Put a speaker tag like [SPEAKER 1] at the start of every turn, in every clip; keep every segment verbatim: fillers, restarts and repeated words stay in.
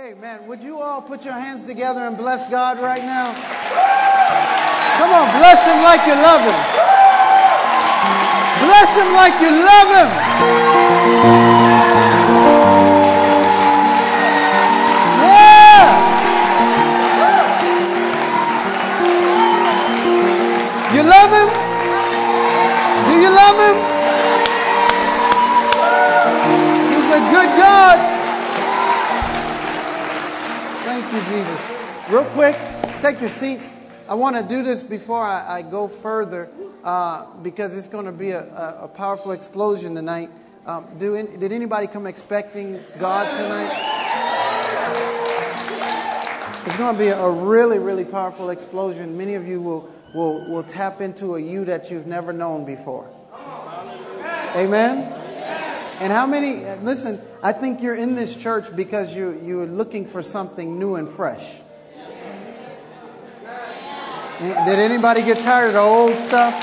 [SPEAKER 1] Amen. Would you all put your hands together and bless God right now? Come on, bless him like you love him. Bless him like you love him. Yeah. You love him? Do you love him? He's a good God. Thank you, Jesus. Real quick, take your seats. I want to do this before I, I go further uh, because it's going to be a, a, a powerful explosion tonight. Um, do in, did anybody come expecting God tonight? It's going to be a really, really powerful explosion. Many of you will, will, will tap into a you that you've never known before. Amen? And how many, listen, I think you're in this church because you, you're looking for something new and fresh. Did anybody get tired of the old stuff?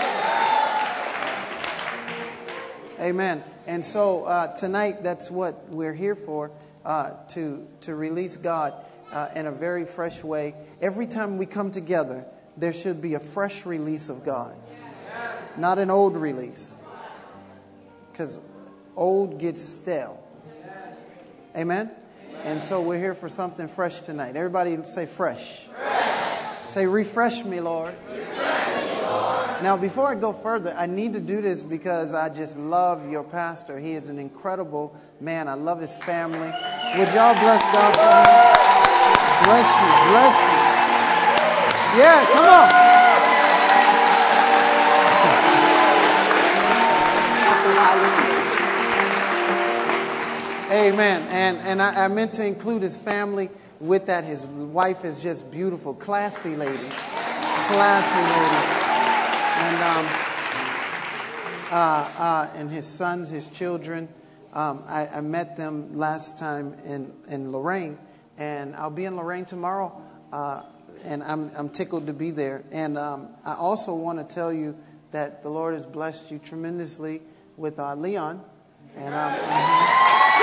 [SPEAKER 1] Amen. And so uh, tonight, that's what we're here for, uh, to, to release God uh, in a very fresh way. Every time we come together, there should be a fresh release of God, not an old release. Because old gets stale. Amen? And so we're here for something fresh tonight. Everybody say fresh. Fresh. Say refresh me, Lord. Refresh me, Lord. Now, before I go further, I need to do this because I just love your pastor. He is an incredible man. I love his family. Would y'all bless God for him? Bless you. Bless you. Yeah, come on. Amen. And and I, I meant to include his family with that. His wife is just beautiful, classy lady, classy lady, and um, uh, uh, and his sons, his children. Um, I, I met them last time in in Lorraine, and I'll be in Lorraine tomorrow, uh, and I'm I'm tickled to be there. And um, I also want to tell you that the Lord has blessed you tremendously with uh, Leon, and um, uh,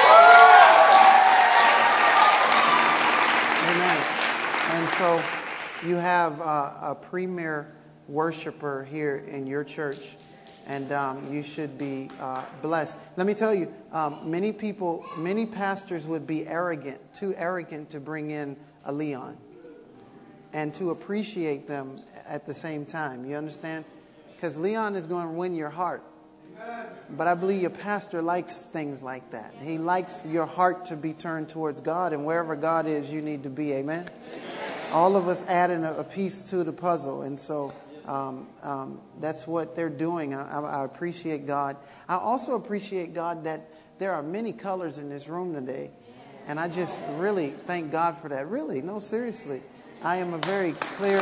[SPEAKER 1] Amen. And so you have uh, a premier worshiper here in your church, and um, you should be uh, blessed. Let me tell you, um, many people, many pastors would be arrogant, too arrogant to bring in a Leon and to appreciate them at the same time. You understand? Because Leon is going to win your heart. But I believe your pastor likes things like that. He likes your heart to be turned towards God, and wherever God is, you need to be. Amen? Amen. All of us adding a, a piece to the puzzle, and so um, um, that's what they're doing. I, I appreciate God. I also appreciate God that there are many colors in this room today, and I just really thank God for that. Really, no, seriously. I am a very clear...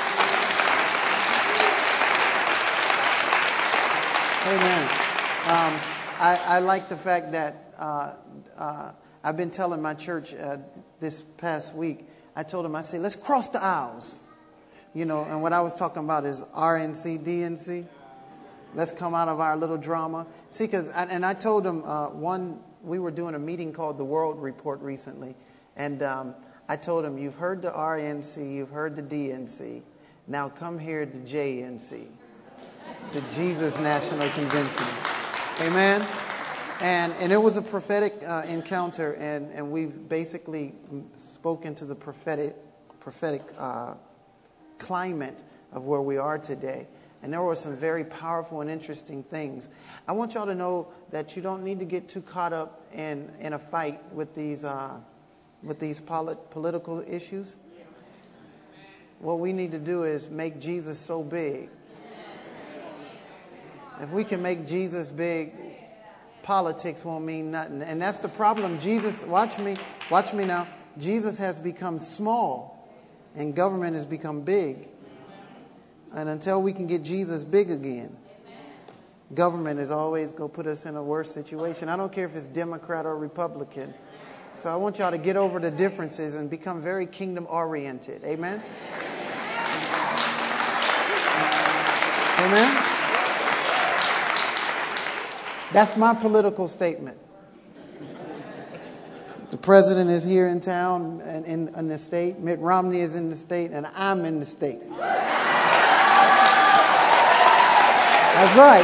[SPEAKER 1] Amen. Um, I, I like the fact that uh, uh, I've been telling my church uh, this past week, I told them, I say, let's cross the aisles. You know, and what I was talking about is R N C, D N C. Let's come out of our little drama. See, because, and I told them, uh, one, we were doing a meeting called the World Report recently. And um, I told them, you've heard the R N C, you've heard the D N C. Now come here to J N C. The Jesus National Convention. Amen. And and it was a prophetic uh, encounter, and, and we've basically spoken to the prophetic prophetic uh, climate of where we are today. And there were some very powerful and interesting things. I want y'all to know that you don't need to get too caught up in, in a fight with these uh, with these polit- political issues. What we need to do is make Jesus so big. If we can make Jesus big, politics won't mean nothing. And that's the problem. Jesus, watch me, watch me now. Jesus has become small and government has become big. And until we can get Jesus big again, government is always going to put us in a worse situation. I don't care if it's Democrat or Republican. So I want y'all to get over the differences and become very kingdom oriented. Amen? Amen? That's my political statement. The president is here in town and in, in the state. Mitt Romney is in the state, and I'm in the state. That's right.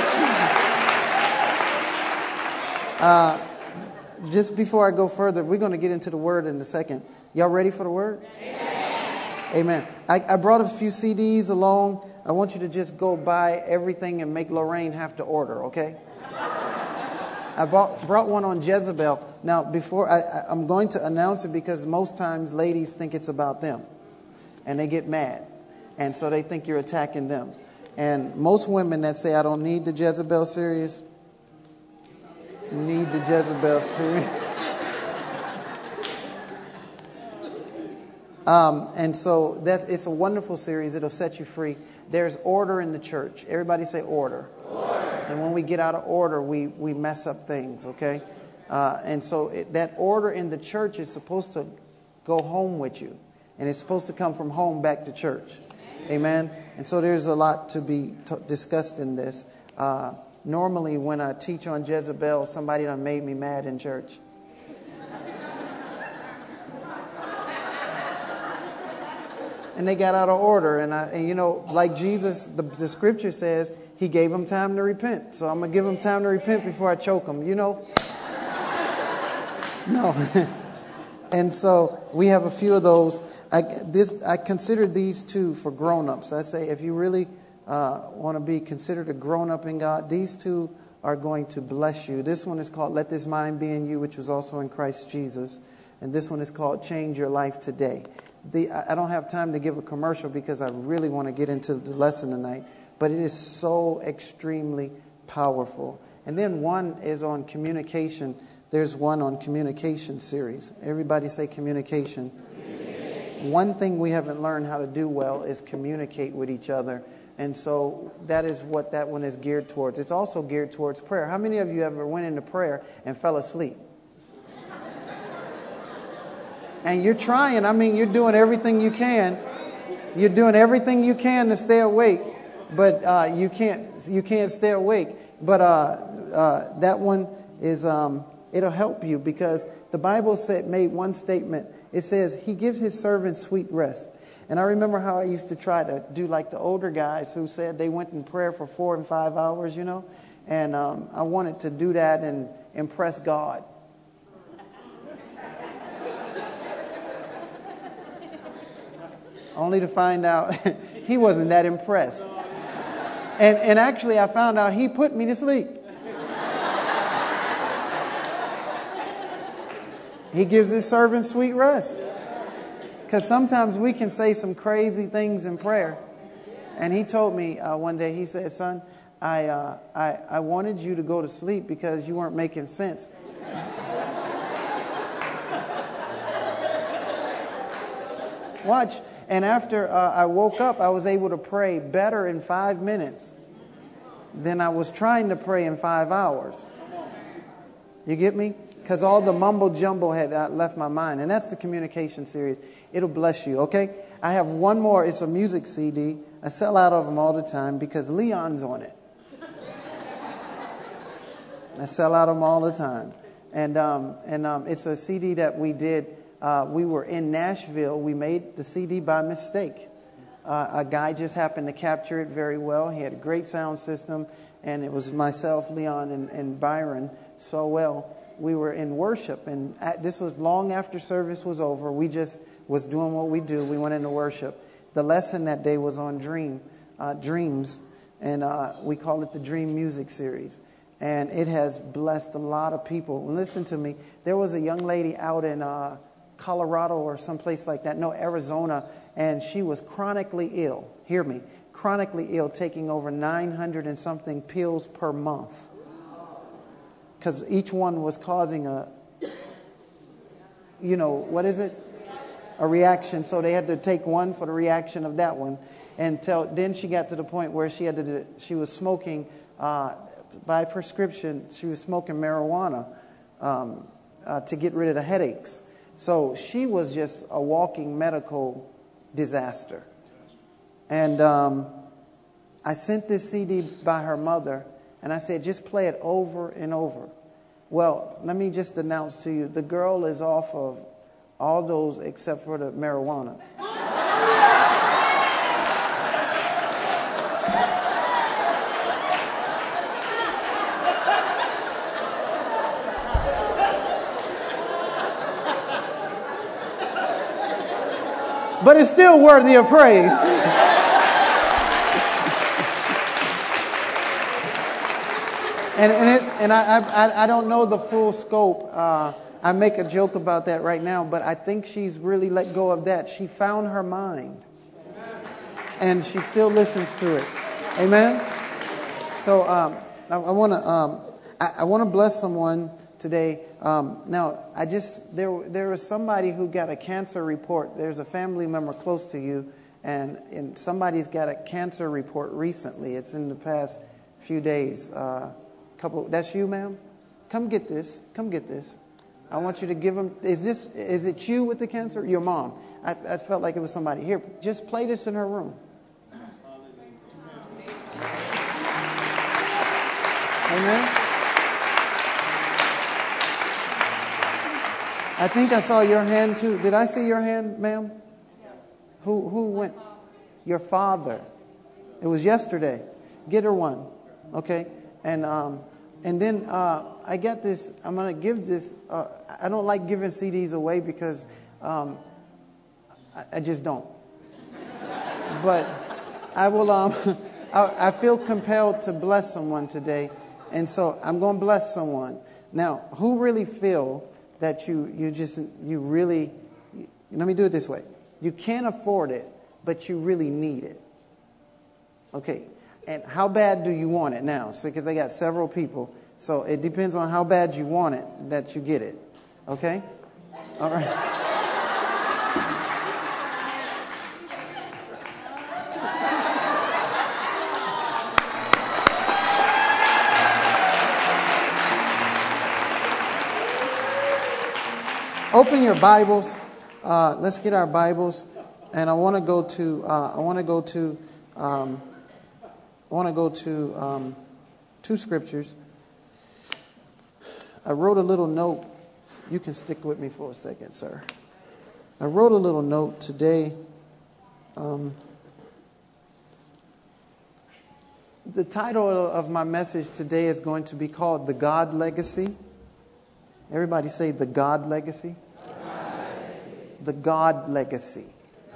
[SPEAKER 1] Uh, just before I go further, we're going to get into the word in a second. Y'all ready for the word? Amen. Amen. I, I brought a few C Ds along. I want you to just go buy everything and make Lorraine have to order, okay? I bought, brought one on Jezebel. Now, before I, I, I'm going to announce it because most times ladies think it's about them. And they get mad. And so they think you're attacking them. And most women that say, I don't need the Jezebel series, need the Jezebel series. um, and so that's, it's a wonderful series. It'll set you free. There's order in the church. Everybody say order. Order. And when we get out of order, we, we mess up things, okay? Uh, and so it, that order in the church is supposed to go home with you. And it's supposed to come from home back to church. Amen? And so there's a lot to be t- discussed in this. Uh, normally, when I teach on Jezebel, somebody done made me mad in church. And they got out of order. And, I, and you know, like Jesus, the, the scripture says, he gave them time to repent. So I'm going to give them time to repent before I choke them, you know? No. And so we have a few of those. I, this, I consider these two for grown-ups. I say if you really uh, want to be considered a grown-up in God, these two are going to bless you. This one is called Let This Mind Be in You, which was also in Christ Jesus. And this one is called Change Your Life Today. The, I don't have time to give a commercial because I really want to get into the lesson tonight. But it is so extremely powerful. And then one is on communication. There's one on communication series. Everybody say communication. Communication. One thing we haven't learned how to do well is communicate with each other. And so that is what that one is geared towards. It's also geared towards prayer. How many of you ever went into prayer and fell asleep? And you're trying. I mean, you're doing everything you can. You're doing everything you can to stay awake. But uh, you can't you can't stay awake. But uh, uh, that one is um, it'll help you because the Bible said made one statement. It says he gives his servants sweet rest. And I remember how I used to try to do like the older guys who said they went in prayer for four and five hours, you know. And um, I wanted to do that and impress God. Only to find out he wasn't that impressed. And, and actually, I found out he put me to sleep. He gives his servants sweet rest. Because sometimes we can say some crazy things in prayer. And he told me uh, one day, he said, son, I, uh, I, I wanted you to go to sleep because you weren't making sense. Watch. And after uh, I woke up, I was able to pray better in five minutes than I was trying to pray in five hours. You get me? Because all the mumble jumble had left my mind. And that's the communication series. It'll bless you, okay? I have one more. It's a music C D. I sell out of them all the time because Leon's on it. I sell out of them all the time. And, um, and um, it's a C D that we did. Uh, we were in Nashville. We made the C D by mistake. Uh, a guy just happened to capture it very well. He had a great sound system. And it was myself, Leon, and, and Byron so well. We were in worship. And at, this was long after service was over. We just was doing what we do. We went into worship. The lesson that day was on dream, uh, dreams. And uh, we call it the Dream Music Series. And it has blessed a lot of people. And listen to me. There was a young lady out in Uh, Colorado or someplace like that. No, Arizona. And she was chronically ill. Hear me. Chronically ill, taking over nine hundred and something pills per month. Because each one was causing a, you know, what is it? A reaction. So they had to take one for the reaction of that one. And tell, then she got to the point where she had to, she was smoking, uh, by prescription, she was smoking marijuana um, uh, to get rid of the headaches. So she was just a walking medical disaster. And um, I sent this C D by her mother, and I said, just play it over and over. Well, let me just announce to you, the girl is off of all those except for the marijuana. But it's still worthy of praise. and and, it's, and I, I I don't know the full scope. Uh, I make a joke about that right now, but I think she's really let go of that. She found her mind, and she still listens to it. Amen. So um, I, I want to um, I, I want to bless someone today. Um, now, I just there there was somebody who got a cancer report. There's a family member close to you, and, and somebody's got a cancer report recently. It's in the past few days. Uh, couple. That's you, ma'am. Come get this. Come get this. I want you to give them. Is this? Is it you with the cancer? Your mom. I, I felt like it was somebody. Here, just play this in her room. Amen. I think I saw your hand too. Did I see your hand, ma'am? Yes. Who who went? Your father. It was yesterday. Get her one, okay? And um, and then uh, I got this. I'm gonna give this. Uh, I don't like giving C Ds away because um, I, I just don't. But I will. Um, I, I feel compelled to bless someone today, and so I'm gonna bless someone. Now, who really feel that you you just you really let me do it this way. You can't afford it, but you really need it. Okay. And how bad do you want it now? So because I got several people. So it depends on how bad you want it that you get it. Okay? All right. Open your Bibles. Uh, let's get our Bibles, and I want to go to. Uh, I want to go to. Um, I want to go to um, two scriptures. I wrote a little note. You can stick with me for a second, sir. I wrote a little note today. Um, the title of my message today is going to be called "The God Legacy." Everybody say "The God Legacy." The God legacy.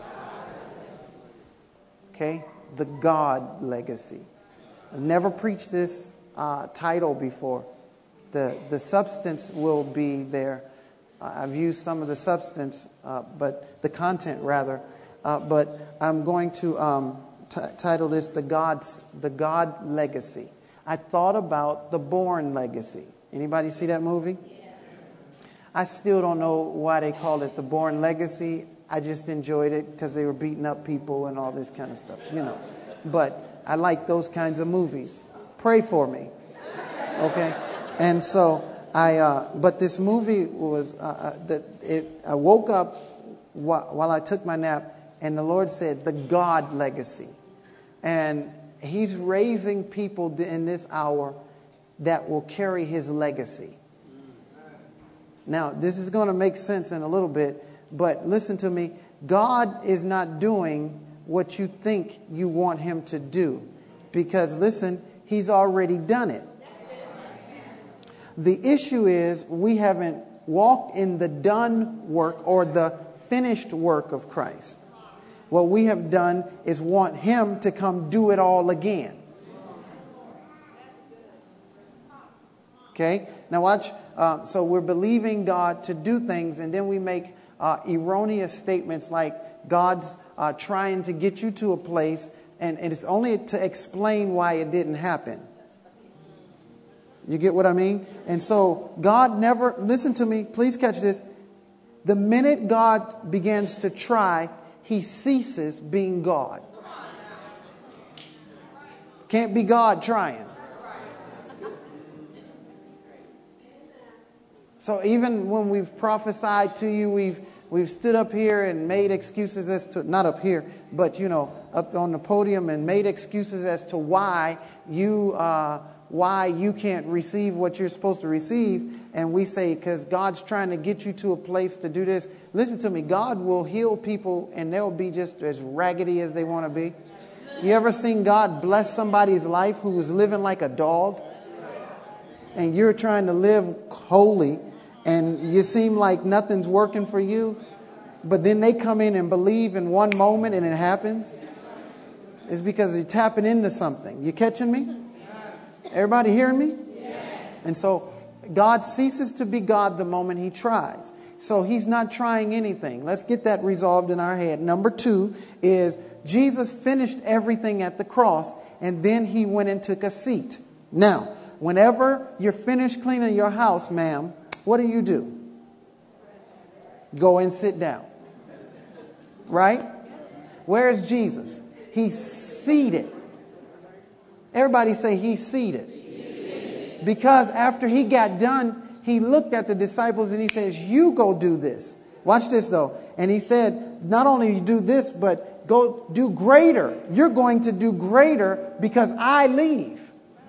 [SPEAKER 1] Okay? The God legacy. I've never preached this uh, title before. The the substance will be there. Uh, I've used some of the substance, uh, but the content rather. Uh, but I'm going to um, t- title this the God's the God legacy. I thought about the Bourne Legacy. Anybody see that movie? I still don't know why they call it the Bourne Legacy. I just enjoyed it because they were beating up people and all this kind of stuff, you know. But I like those kinds of movies. Pray for me, okay? And so I, uh, but this movie was uh, that it. I woke up while, while I took my nap, and the Lord said, "The God Legacy," and He's raising people in this hour that will carry His legacy. Now, this is going to make sense in a little bit, but listen to me. God is not doing what you think you want Him to do. Because, listen, He's already done it. The issue is we haven't walked in the done work or the finished work of Christ. What we have done is want Him to come do it all again. Okay? Now watch. Uh, so we're believing God to do things, and then we make uh, erroneous statements like God's uh, trying to get you to a place, and, and it's only to explain why it didn't happen. You get what I mean? And so God never, listen to me, please catch this. The minute God begins to try, He ceases being God. Can't be God trying. So even when we've prophesied to you, we've we've stood up here and made excuses as to, not up here, but, you know, up on the podium and made excuses as to why you uh, why you can't receive what you're supposed to receive. And we say, because God's trying to get you to a place to do this. Listen to me. God will heal people and they'll be just as raggedy as they want to be. You ever seen God bless somebody's life who was living like a dog? And you're trying to live holy and you seem like nothing's working for you. But then they come in and believe in one moment and it happens. It's because you're tapping into something. You catching me? Everybody hearing me? Yes. And so God ceases to be God the moment he tries. So he's not trying anything. Let's get that resolved in our head. Number two is Jesus finished everything at the cross and then he went and took a seat. Now, whenever you're finished cleaning your house, ma'am, what do you do? Go and sit down. Right? Where's Jesus? He's seated. Everybody say he's seated. He's seated. Because after he got done, he looked at the disciples and he says, you go do this. Watch this though. And he said, not only you do this, but go do greater. You're going to do greater because I leave.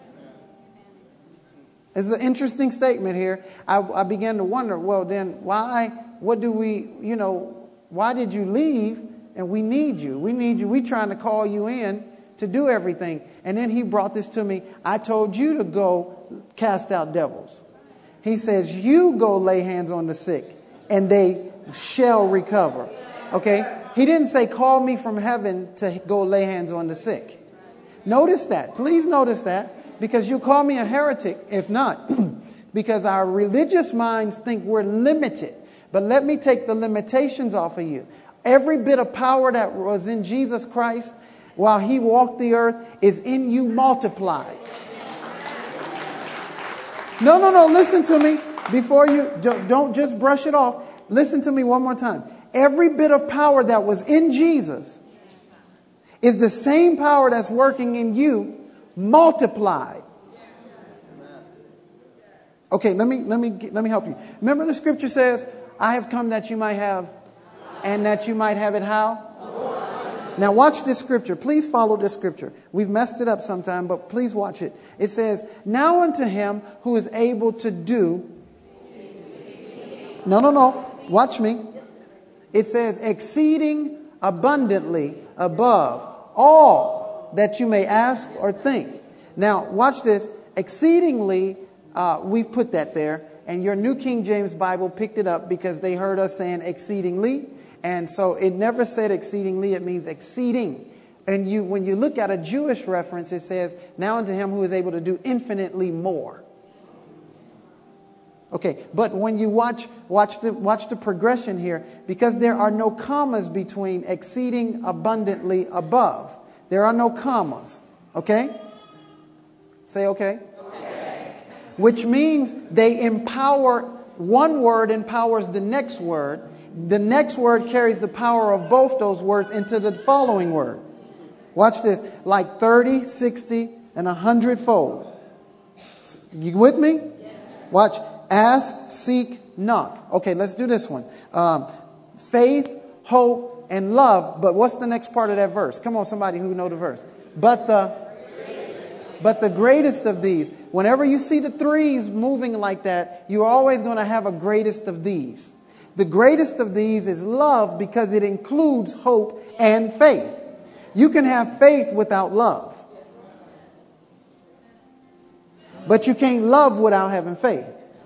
[SPEAKER 1] It's an interesting statement here. I, I began to wonder, well, then why, what do we, you know, why did you leave? And we need you. We need you. We're trying to call you in to do everything. And then he brought this to me. I told you to go cast out devils. He says, you go lay hands on the sick and they shall recover. Okay. He didn't say, call me from heaven to go lay hands on the sick. Notice that. Please notice that, because you'll call me a heretic if not, because our religious minds think we're limited. But let me take the limitations off of you. Every bit of power that was in Jesus Christ while he walked the earth is in you multiplied. No, no, no. Listen to me before you don't just brush it off. Listen to me one more time. Every bit of power that was in Jesus is the same power that's working in you multiplied. Okay, let me let me let me help you. Remember the scripture says, I have come that you might have and that you might have it how? Now watch this scripture. Please follow this scripture. We've messed it up sometime, but please watch it. It says, now unto him who is able to do. No, no, no. Watch me. It says exceeding abundantly above all that you may ask or think. Now watch this. Exceedingly, uh, we've put that there. And your New King James Bible picked it up because they heard us saying exceedingly. And so it never said exceedingly. It means exceeding. And you, when you look at a Jewish reference, it says, now unto him who is able to do infinitely more. Okay, but when you watch, watch the, watch the progression here, because there are no commas between exceeding abundantly above. There are no commas. Okay? Say okay. Okay. Which means they empower, one word empowers the next word. The next word carries the power of both those words into the following word. Watch this. Like thirty, sixty, and a hundred fold. You with me? Yes. Watch. Ask, seek, knock. Okay, let's do this one. Um, faith, hope, and love. But what's the next part of that verse? Come on, somebody who know the verse. But the, but the greatest of these. Whenever you see the threes moving like that, you're always going to have a greatest of these. The greatest of these is love, because it includes hope and faith. You can have faith without love. But you can't love without having faith.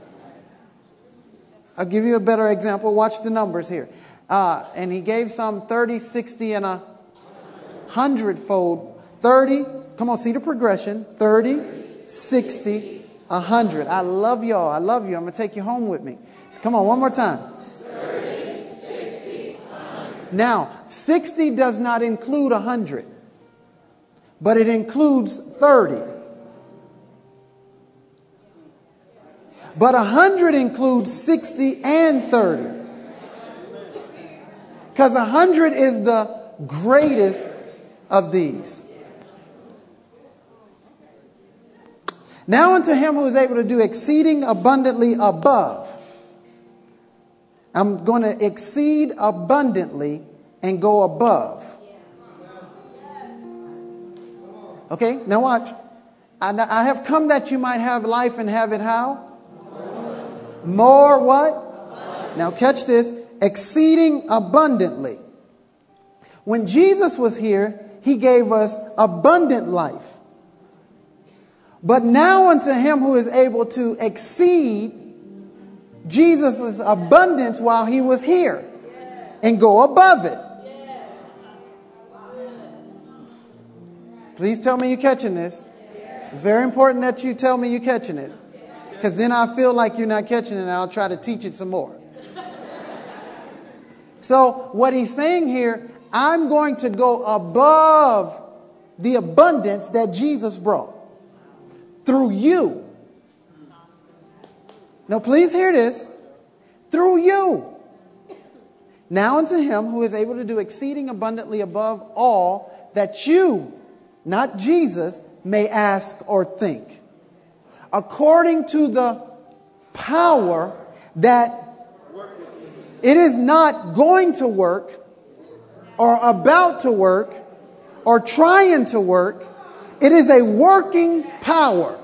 [SPEAKER 1] I'll give you a better example. Watch the numbers here. Uh, and he gave some thirty, sixty, and a hundredfold. thirty, come on, see the progression. thirty, sixty, a hundred. I love y'all. I love you. I'm going to take you home with me. Come on, one more time. thirty, sixty, one hundred. Now, sixty does not include one hundred, but it includes thirty. But one hundred includes sixty and thirty. Because one hundred is the greatest of these. Now unto him who is able to do exceeding abundantly above. I'm going to exceed abundantly and go above. Okay, now watch. I, I have come that you might have life and have it how? More what? Now catch this. Exceeding abundantly. When Jesus was here, he gave us abundant life. But now unto him who is able to exceed Jesus' abundance while he was here and go above it. Please tell me you're catching this. It's very important that you tell me you're catching it. Because then I feel like you're not catching it and I'll try to teach it some more. So what he's saying here, I'm going to go above the abundance that Jesus brought through you. Now please hear this. Through you. Now unto him who is able to do exceeding abundantly above all that you, not Jesus, may ask or think. According to the power that it is not going to work or about to work or trying to work. It is a working power.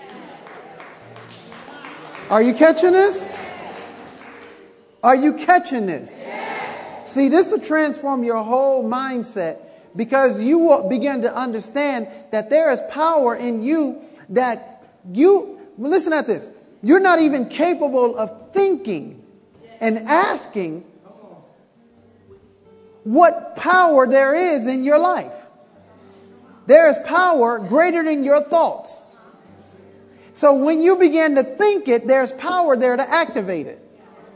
[SPEAKER 1] Are you catching this? Are you catching this? See, this will transform your whole mindset because you will begin to understand that there is power in you that you, listen at this, you're not even capable of thinking and asking what power there is in your life. There is power greater than your thoughts. So when you begin to think it, there's power there to activate it.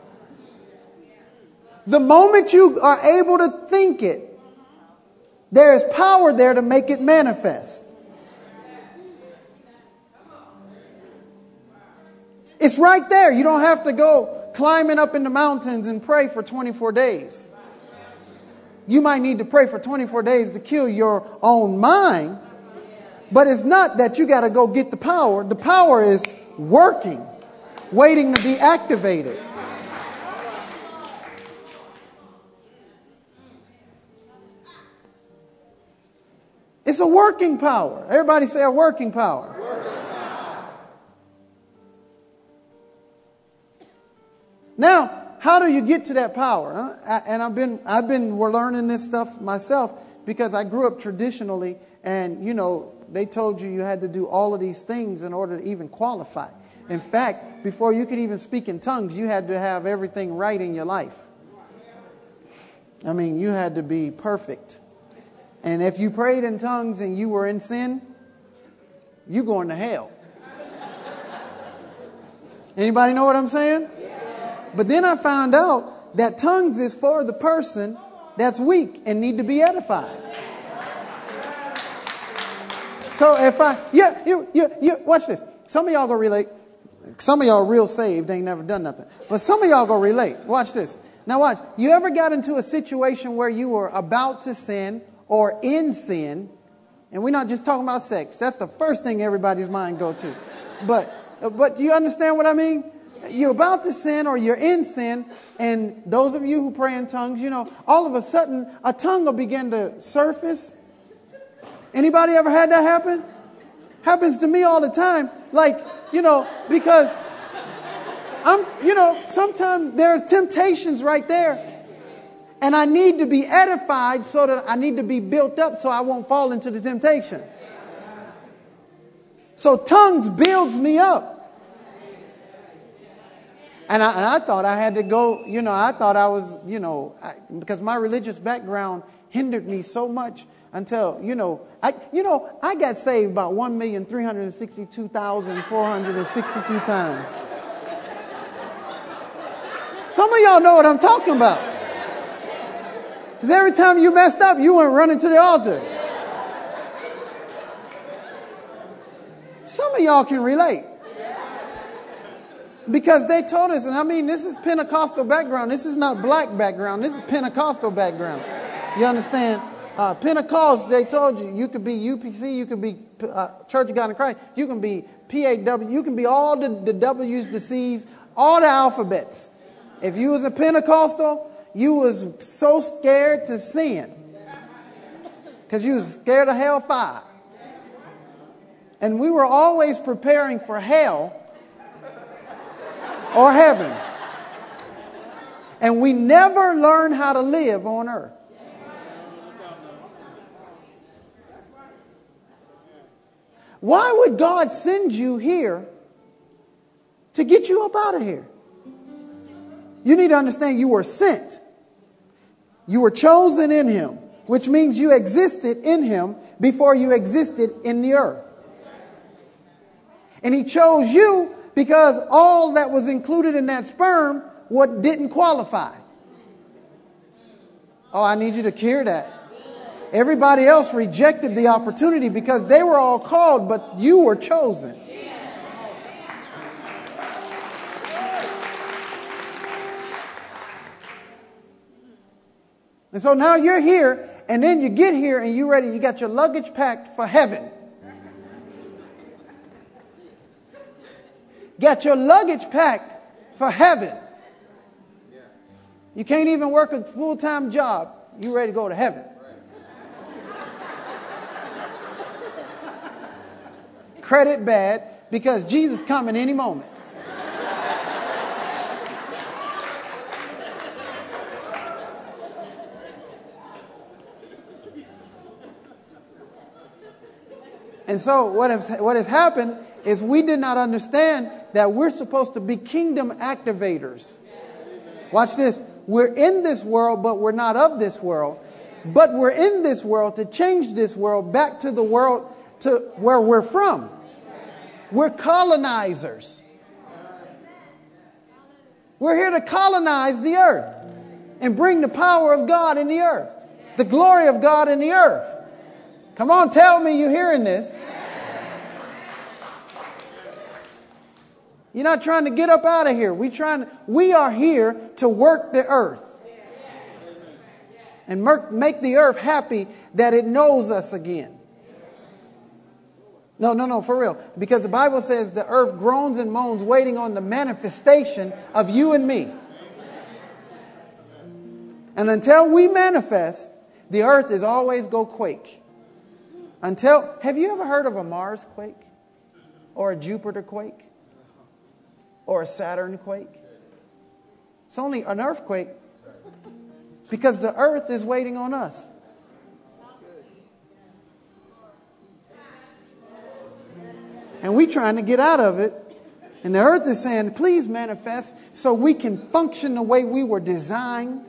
[SPEAKER 1] The moment you are able to think it, there is power there to make it manifest. It's right there. You don't have to go climbing up in the mountains and pray for twenty-four days. You might need to pray for twenty-four days to kill your own mind. But it's not that you got to go get the power. The power is working, waiting to be activated. It's a working power. Everybody say a working power. Working power. Now, how do you get to that power? Huh? And I've been, I've been, we're learning this stuff myself because I grew up traditionally, and you know, they told you you had to do all of these things in order to even qualify. In fact, before you could even speak in tongues, you had to have everything right in your life. I mean, you had to be perfect. And if you prayed in tongues and you were in sin, you're going to hell. Anybody know what I'm saying? But then I found out that tongues is for the person that's weak and need to be edified. So if I, yeah, you, you, you, watch this. Some of y'all gonna relate. Some of y'all real saved, ain't never done nothing. But some of y'all gonna relate. Watch this. Now watch. You ever got into a situation where you were about to sin or in sin? And we're not just talking about sex. That's the first thing everybody's mind go to. But, but do you understand what I mean? You're about to sin or you're in sin. And those of you who pray in tongues, you know, all of a sudden a tongue will begin to surface. Anybody ever had that happen? Happens to me all the time. Like, you know, because I'm, you know, sometimes there are temptations right there. And I need to be edified so that I need to be built up so I won't fall into the temptation. So tongues builds me up. And I, and I thought I had to go, you know, I thought I was, you know, I, because my religious background hindered me so much until, you know, I, you know, I got saved about one million three hundred sixty-two thousand four hundred sixty-two times. Some of y'all know what I'm talking about. Because every time you messed up, you went running to the altar. Some of y'all can relate. Because they told us, and I mean, this is Pentecostal background. This is not black background. This is Pentecostal background. You understand? Uh, Pentecost, they told you, you could be U P C, you could be uh, Church of God in Christ, you can be P A W, you can be all the, the W's, the C's, all the alphabets. If you was a Pentecostal, you was so scared to sin because you was scared of hellfire. And we were always preparing for hell or heaven. And we never learned how to live on earth. Why would God send you here to get you up out of here? You need to understand you were sent. You were chosen in Him, which means you existed in Him before you existed in the earth. And He chose you because all that was included in that sperm what didn't qualify. Oh, I need you to hear that. Everybody else rejected the opportunity because they were all called, but you were chosen. And so now you're here, and then you get here and you're ready. You got your luggage packed for heaven. Got your luggage packed for heaven. You can't even work a full-time job. You ready to go to heaven. Credit bad because Jesus coming any moment. And so what has, what has happened is we did not understand that we're supposed to be kingdom activators. Watch this. We're in this world, but we're not of this world. But we're in this world to change this world back to the world to where we're from. We're colonizers. We're here to colonize the earth and bring the power of God in the earth, the glory of God in the earth. Come on, tell me you're hearing this. You're not trying to get up out of here. We trying. We are here to work the earth and make the earth happy that it knows us again. No, no, no, for real. Because the Bible says the earth groans and moans waiting on the manifestation of you and me. And until we manifest, the earth is always go quake. Until, have you ever heard of a Mars quake? Or a Jupiter quake? Or a Saturn quake? It's only an earthquake because the earth is waiting on us. And we trying to get out of it. And the earth is saying, please manifest so we can function the way we were designed.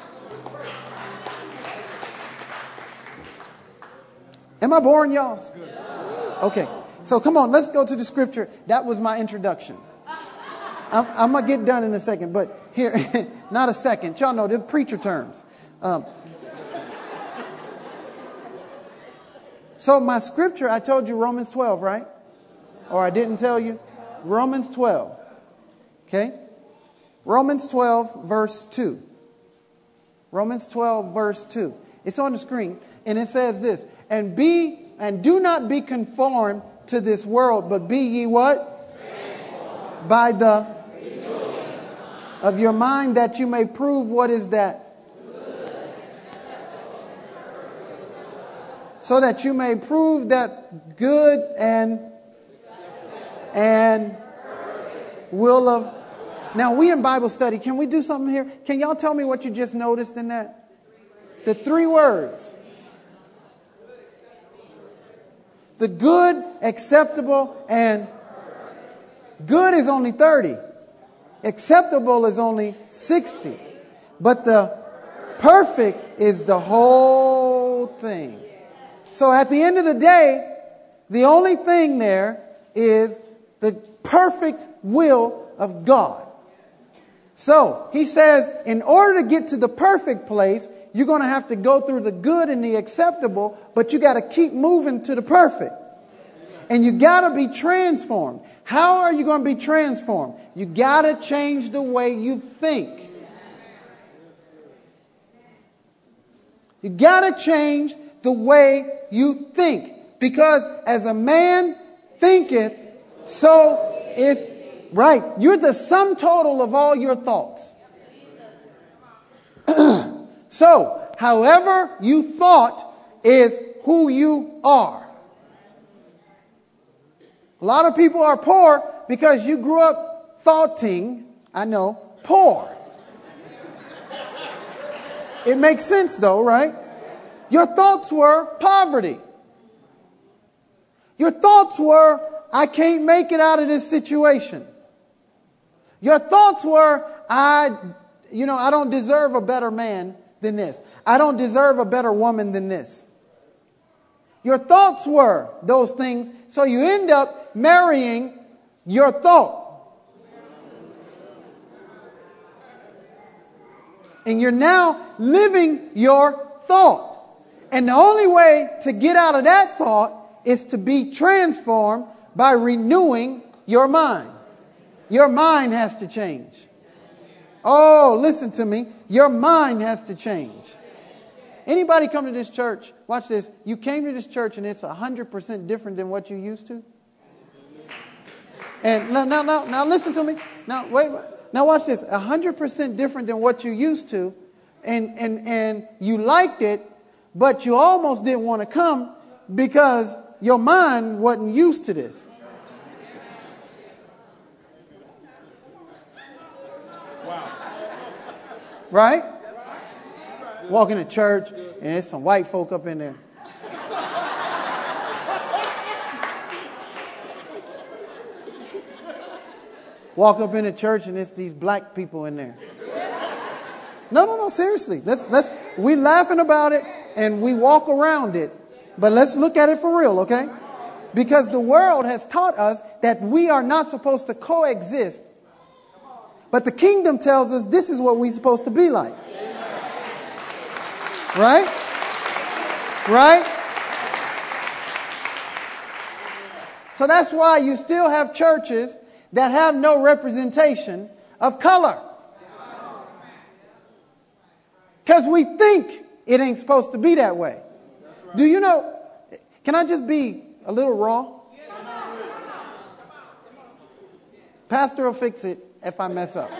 [SPEAKER 1] Am I boring y'all? Okay. So come on, let's go to the scripture. That was my introduction. I'm, I'm going to get done in a second. But here, not a second. Y'all know the preacher terms. Um, so my scripture, I told you Romans twelve, right? Or I didn't tell you? Romans twelve. Okay? Romans twelve, verse two. Romans twelve, verse two. It's on the screen. And it says this. And be, and do not be conformed to this world, but be ye what? Transformed. By the of your mind, that you may prove what is that. So that you may prove that good and and will of. Now we in Bible study. Can we do something here? Can y'all tell me what you just noticed in that? The three words. The good, acceptable, and good is only thirty. Acceptable is only sixty. But the perfect is the whole thing. So at the end of the day, the only thing there is the perfect will of God. So he says, in order to get to the perfect place, you're going to have to go through the good and the acceptable, but you got to keep moving to the perfect. And you got to be transformed. How are you going to be transformed? You got to change the way you think. You got to change the way you think. Because as a man thinketh, so is right. You're the sum total of all your thoughts. So, however you thought is who you are. A lot of people are poor because you grew up thoughting, I know, poor. It makes sense though, right? Your thoughts were poverty. Your thoughts were, I can't make it out of this situation. Your thoughts were, I, you know, I don't deserve a better man than this. I don't deserve a better woman than this. Your thoughts were those things, so you end up marrying your thought. And you're now living your thought. And the only way to get out of that thought is to be transformed by renewing your mind. Your mind has to change. Oh, listen to me. Your mind has to change. Anybody come to this church? Watch this. You came to this church and it's one hundred percent different than what you used to. And now, now, now, now listen to me. Now, wait, wait. Now watch this. one hundred percent different than what you used to. And, and, and you liked it, but you almost didn't want to come because your mind wasn't used to this. Wow. Right? Walk into church and there's some white folk up in there. Walk up in the church and it's these black people in there. No, no, no, seriously. Let's let's we laughing about it and we walk around it. But let's look at it for real, okay? Because the world has taught us that we are not supposed to coexist. But the kingdom tells us this is what we're supposed to be like. Right? Right? So that's why you still have churches that have no representation of color. Because we think it ain't supposed to be that way. Do you know? Can I just be a little raw? Pastor will fix it if I mess up.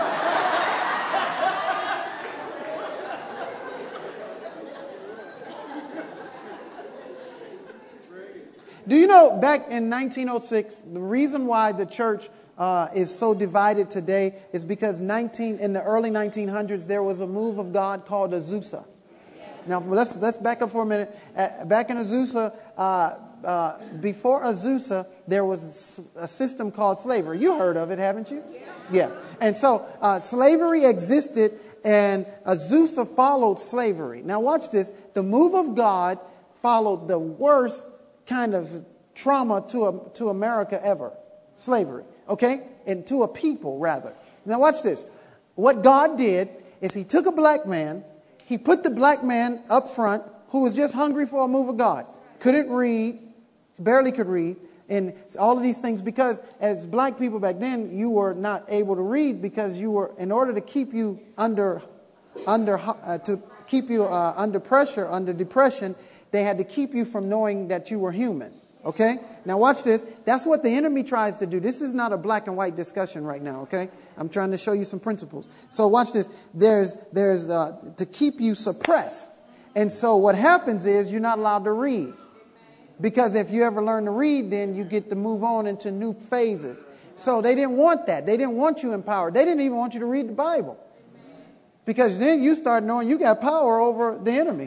[SPEAKER 1] Do you know back in nineteen oh six, the reason why the church uh, is so divided today is because nineteen in the early nineteen hundreds, there was a move of God called Azusa. Now, let's, let's back up for a minute. Uh, back in Azusa, uh, uh, before Azusa, there was a system called slavery. You heard of it, haven't you? Yeah. And so uh, slavery existed and Azusa followed slavery. Now, watch this. The move of God followed the worst kind of trauma to a, to America ever. Slavery. Okay? And to a people, rather. Now watch this. What God did is he took a black man, he put the black man up front who was just hungry for a move of God. Couldn't read, barely could read, and all of these things because as black people back then, you were not able to read because you were, in order to keep you under, under uh, to keep you uh, under pressure, under depression, they had to keep you from knowing that you were human. Okay? Now watch this. That's what the enemy tries to do. This is not a black and white discussion right now. Okay? I'm trying to show you some principles. So watch this. There's, there's, uh, to keep you suppressed. And so what happens is you're not allowed to read. Because if you ever learn to read, then you get to move on into new phases. So they didn't want that. They didn't want you empowered. They didn't even want you to read the Bible. Because then you start knowing you got power over the enemy.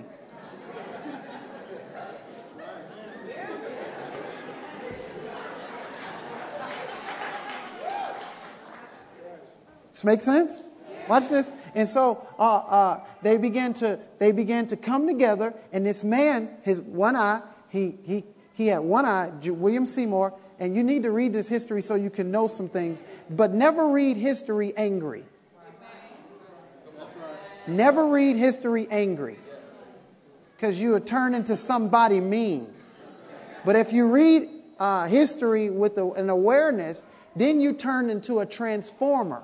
[SPEAKER 1] This makes sense? Watch this. And so uh, uh, they began to they began to come together. And this man, his one eye, he he he had one eye, William Seymour. And you need to read this history so you can know some things. But never read history angry. Never read history angry. Because you would turn into somebody mean. But if you read uh, history with a, an awareness, then you turn into a transformer.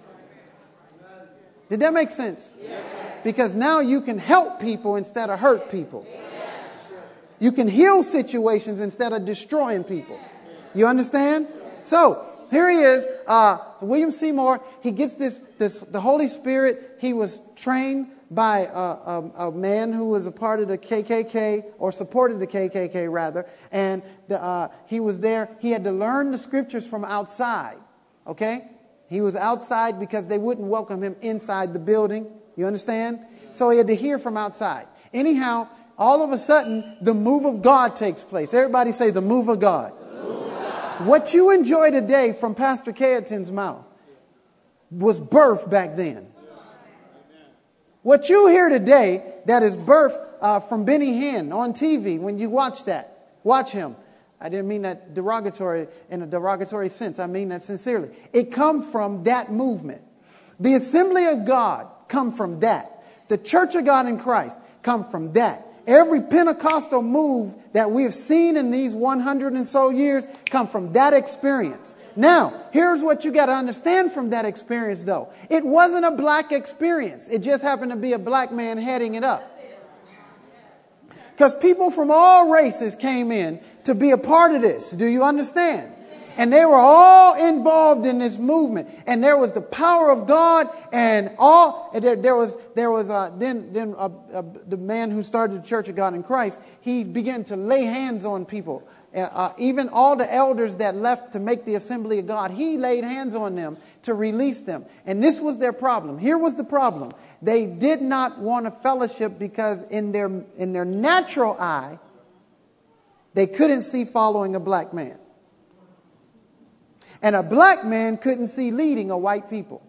[SPEAKER 1] Did that make sense? Yes. Because now you can help people instead of hurt people. Yes. You can heal situations instead of destroying people. You understand? So here he is, uh, William Seymour. He gets this, this, the Holy Spirit. He was trained by a, a, a man who was a part of the K K K, or supported the K K K rather, and the, uh, he was there. He had to learn the scriptures from outside, okay? He was outside because they wouldn't welcome him inside the building. You understand? So he had to hear from outside. Anyhow, all of a sudden, the move of God takes place. Everybody say the move of God. The move of God. What you enjoy today from Pastor Cayetan's mouth was birthed back then. What you hear today that is birthed uh, from Benny Hinn on T V, when you watch that, watch him. I didn't mean that derogatory in a derogatory sense. I mean that sincerely. It comes from that movement. The Assembly of God come from that. The Church of God in Christ come from that. Every Pentecostal move that we have seen in these one hundred and so years come from that experience. Now, here's what you got to understand from that experience, though. It wasn't a black experience. It just happened to be a black man heading it up. Because people from all races came in to be a part of this. Do you understand? And they were all involved in this movement. And there was the power of God, and all there, there was there was uh, then then uh, uh, the man who started the Church of God in Christ. He began to lay hands on people. Uh, uh, even all the elders that left to make the Assembly of God, he laid hands on them to release them. And this was their problem. Here was the problem: they did not want a fellowship because in their in their natural eye, they couldn't see following a black man. And a black man couldn't see leading a white people.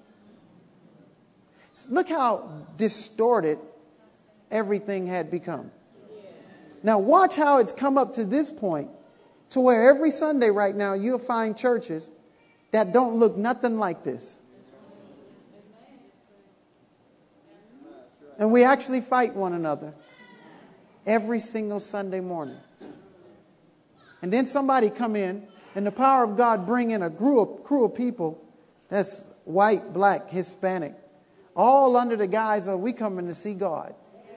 [SPEAKER 1] Look how distorted everything had become. Now watch how it's come up to this point, to where every Sunday right now you'll find churches that don't look nothing like this. And we actually fight one another every single Sunday morning. And then somebody come in, and the power of God bring in a crew of, crew of people that's white, black, Hispanic, all under the guise of we coming to see God.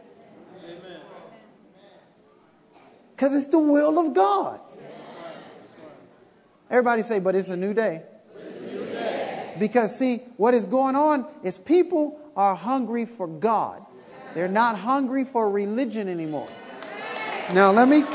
[SPEAKER 1] Because it's the will of God. Everybody say, but it's a new day. It's a new day. Because see, what is going on is people are hungry for God. They're not hungry for religion anymore. Now let me...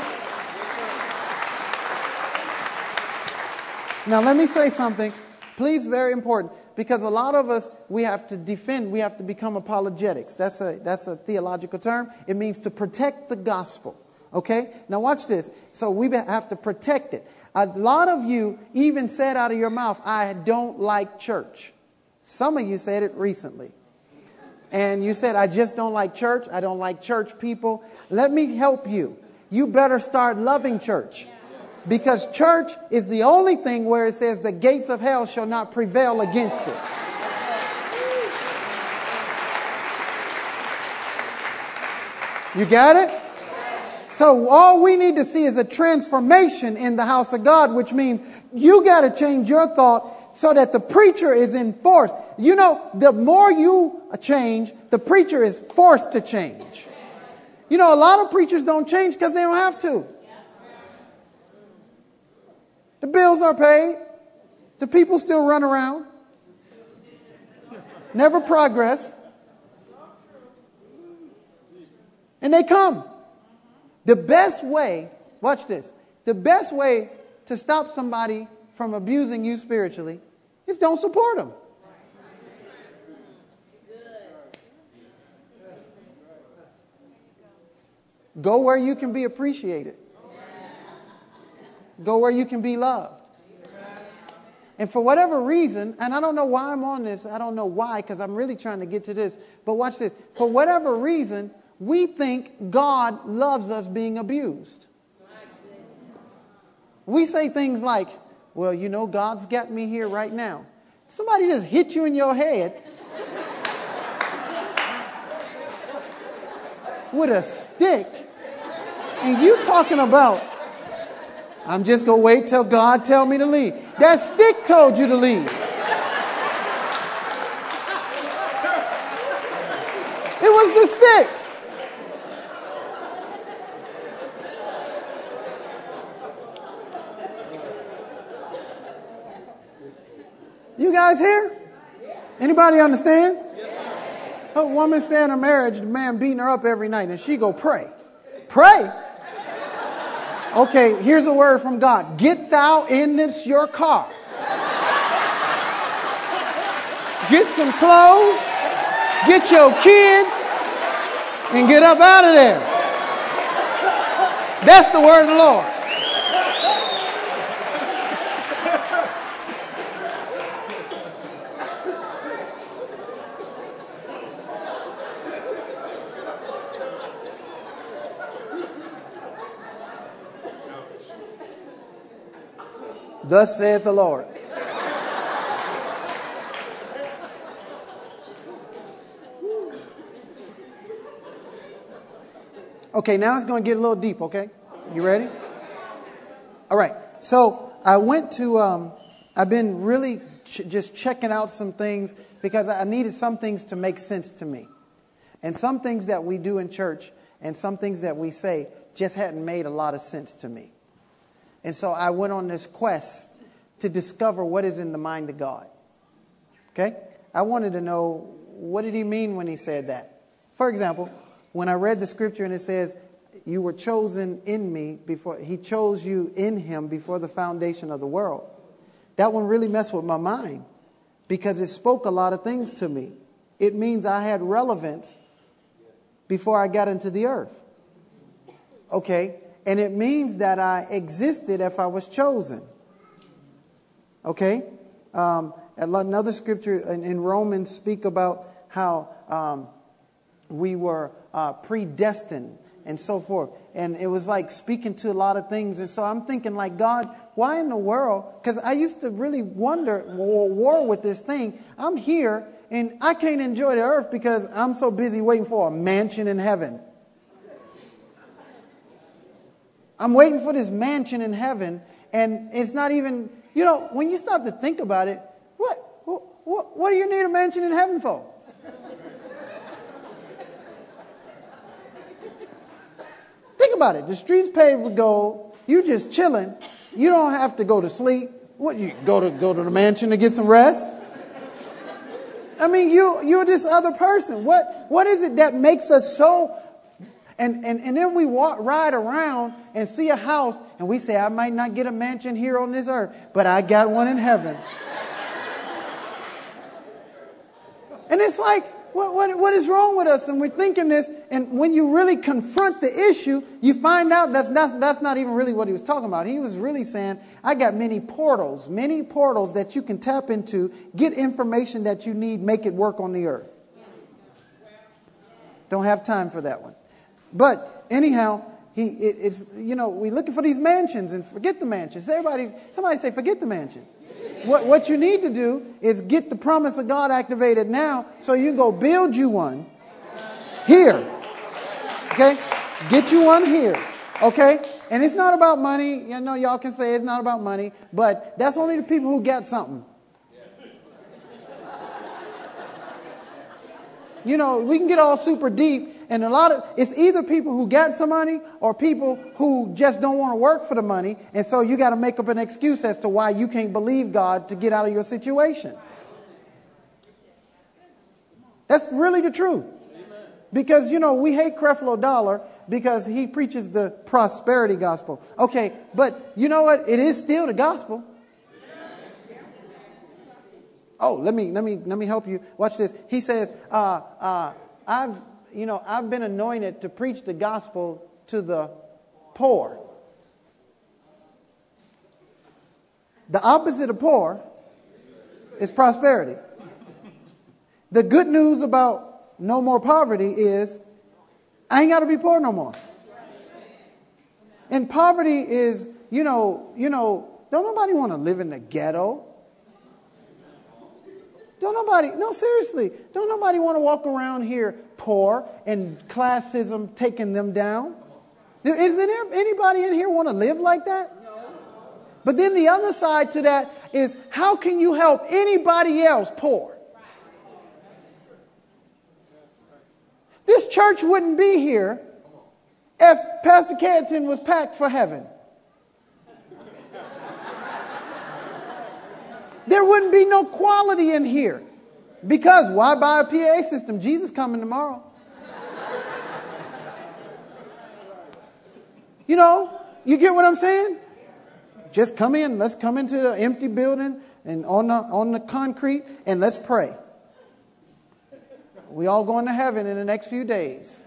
[SPEAKER 1] Now, let me say something, please, very important, because a lot of us, we have to defend, we have to become apologetics. That's a, that's a theological term. It means to protect the gospel. Okay? Now, watch this. So we have to protect it. A lot of you even said out of your mouth, I don't like church. Some of you said it recently. And you said, I just don't like church. I don't like church people. Let me help you. You better start loving church. Because church is the only thing where it says the gates of hell shall not prevail against it. You got it? So all we need to see is a transformation in the house of God, which means you got to change your thought so that the preacher is enforced. You know, the more you change, the preacher is forced to change. You know, a lot of preachers don't change because they don't have to. The bills are paid. The people still run around. Never progress. And they come. The best way, watch this, the best way to stop somebody from abusing you spiritually is don't support them. Go where you can be appreciated. Go where you can be loved. And for whatever reason, and I don't know why I'm on this, I don't know why, because I'm really trying to get to this, but watch this. For whatever reason, we think God loves us being abused. We say things like, well, you know, God's got me here right now. Somebody just hit you in your head with a stick, and you talking about, I'm just going to wait till God tell me to leave. That stick told you to leave. It was the stick. You guys here? Anybody understand? A woman stay in a marriage, the man beating her up every night, and she go pray. Pray? Okay, here's a word from God. Get thou in this your car. Get some clothes, get your kids, and get up out of there. That's the word of the Lord. Thus saith the Lord. Okay, now it's going to get a little deep, okay? You ready? All right. So I went to, um, I've been really ch- just checking out some things because I needed some things to make sense to me. And some things that we do in church and some things that we say just hadn't made a lot of sense to me. And so I went on this quest to discover what is in the mind of God. Okay? I wanted to know, what did he mean when he said that? For example, when I read the scripture and it says, you were chosen in me before, he chose you in him before the foundation of the world. That one really messed with my mind because it spoke a lot of things to me. It means I had relevance before I got into the earth. Okay? And it means that I existed if I was chosen. Okay? Um, another scripture in, in Romans speak about how um, we were uh, predestined and so forth. And it was like speaking to a lot of things. And so I'm thinking like, God, why in the world? Because I used to really wonder, war, war with this thing. I'm here and I can't enjoy the earth because I'm so busy waiting for a mansion in heaven. I'm waiting for this mansion in heaven. And it's not even, you know, when you stop to think about it, what, what, what do you need a mansion in heaven for? Think about it. The streets paved with gold. You just chilling. You don't have to go to sleep. What, you go to go to the mansion to get some rest? I mean, you you're this other person. What what is it that makes us so? And and and then we walk ride around and see a house and we say, I might not get a mansion here on this earth, but I got one in heaven. And it's like, What, what, what is wrong with us? And we're thinking this. And when you really confront the issue, you find out that's not, that's not even really what he was talking about. He was really saying, I got many portals, many portals that you can tap into, get information that you need, make it work on the earth. Don't have time for that one. But anyhow, he it, it's, you know, we're looking for these mansions and forget the mansions. Everybody, somebody say, forget the mansion. What what you need to do is get the promise of God activated now so you can go build you one here. Okay? Get you one here. Okay? And it's not about money. You know, y'all can say it's not about money, but that's only the people who got something. You know, we can get all super deep. And a lot of, it's either people who got some money or people who just don't want to work for the money. And so you got to make up an excuse as to why you can't believe God to get out of your situation. That's really the truth. Because, you know, we hate Creflo Dollar because he preaches the prosperity gospel. Okay, but you know what? It is still the gospel. Oh, let me, let me, let me help you. Watch this. He says, uh, uh, I've, you know, I've been anointed to preach the gospel to the poor. The opposite of poor is prosperity. The good news about no more poverty is I ain't got to be poor no more. And poverty is, you know, you know, don't nobody want to live in the ghetto. Don't nobody, no, seriously, don't nobody want to walk around here poor and classism taking them down? Isn't there anybody in here want to live like that? No. But then the other side to that is, how can you help anybody else poor? This church wouldn't be here if Pastor Carrington was packed for heaven. There wouldn't be no quality in here. Because why buy a P A system? Jesus coming tomorrow. You know, you get what I'm saying? Just come in. Let's come into the empty building and on the, on the concrete and let's pray. We all going to heaven in the next few days.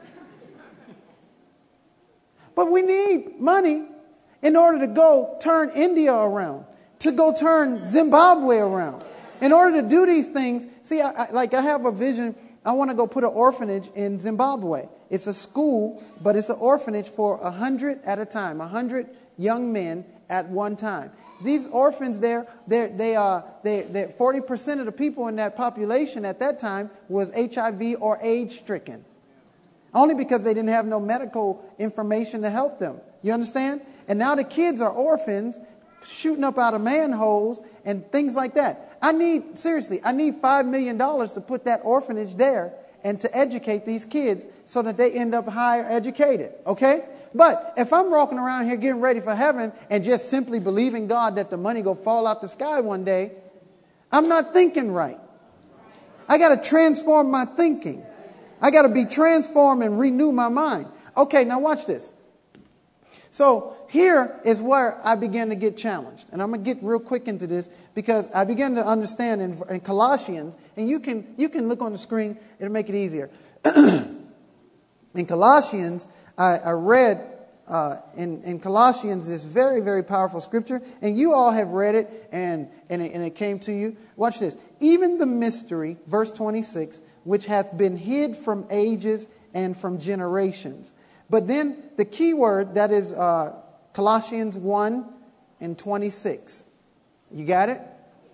[SPEAKER 1] But we need money in order to go turn India around, to go turn Zimbabwe around. In order to do these things, see, I, I, like I have a vision. I want to go put an orphanage in Zimbabwe. It's a school, but it's an orphanage for a hundred at a time, a hundred young men at one time. These orphans there, they they are they they forty percent of the people in that population at that time was H I V or AIDS stricken. Only because they didn't have no medical information to help them. You understand? And now the kids are orphans, shooting up out of manholes and things like that. I need, seriously, I need five million dollars to put that orphanage there and to educate these kids so that they end up higher educated. Okay? But if I'm walking around here getting ready for heaven and just simply believing God that the money go fall out the sky one day, I'm not thinking right. I got to transform my thinking. I got to be transformed and renew my mind. Okay, now watch this. So here is where I began to get challenged. And I'm going to get real quick into this because I began to understand in, in Colossians, and you can you can look on the screen, it'll make it easier. In Colossians, I, I read uh, in, in Colossians this very, very powerful scripture, and you all have read it and, and, it, and it came to you. Watch this. Even the mystery, verse twenty-six, which hath been hid from ages and from generations. But then the key word, that is uh, Colossians one and twenty-six. You got it?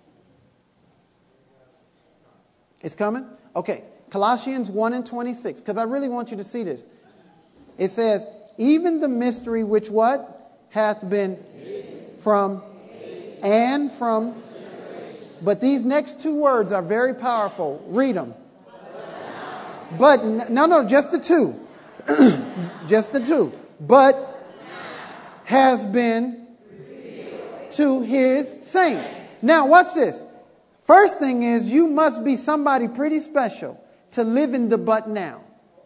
[SPEAKER 1] It's coming? Okay. Colossians one and twenty-six. Because I really want you to see this. It says, even the mystery which what? Hath been from and from. But these next two words are very powerful. Read them. But, no, no, just the two. Just the two. But has been to his saints. Now, watch this. First thing is, you must be somebody pretty special to live in the but now.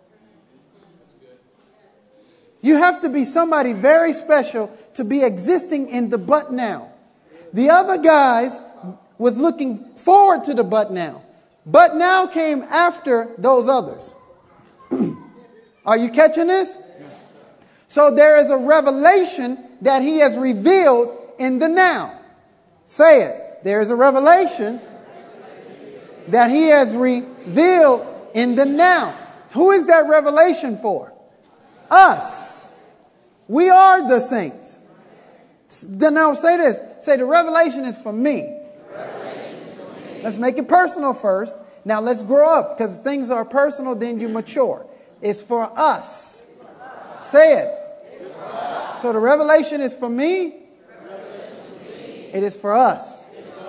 [SPEAKER 1] You have to be somebody very special to be existing in the but now. The other guys was looking forward to the but now. But now came after those others. Are you catching this? Yes. So there is a revelation that he has revealed in the now. Say it. There is a revelation that he has revealed in the now. Who is that revelation for? Us. We are the saints. Then now say this. Say the revelation is for me. Let's make it personal first. Now let's grow up, because things are personal, then you mature. It's for us. Say it. So the revelation is for me. It is for us.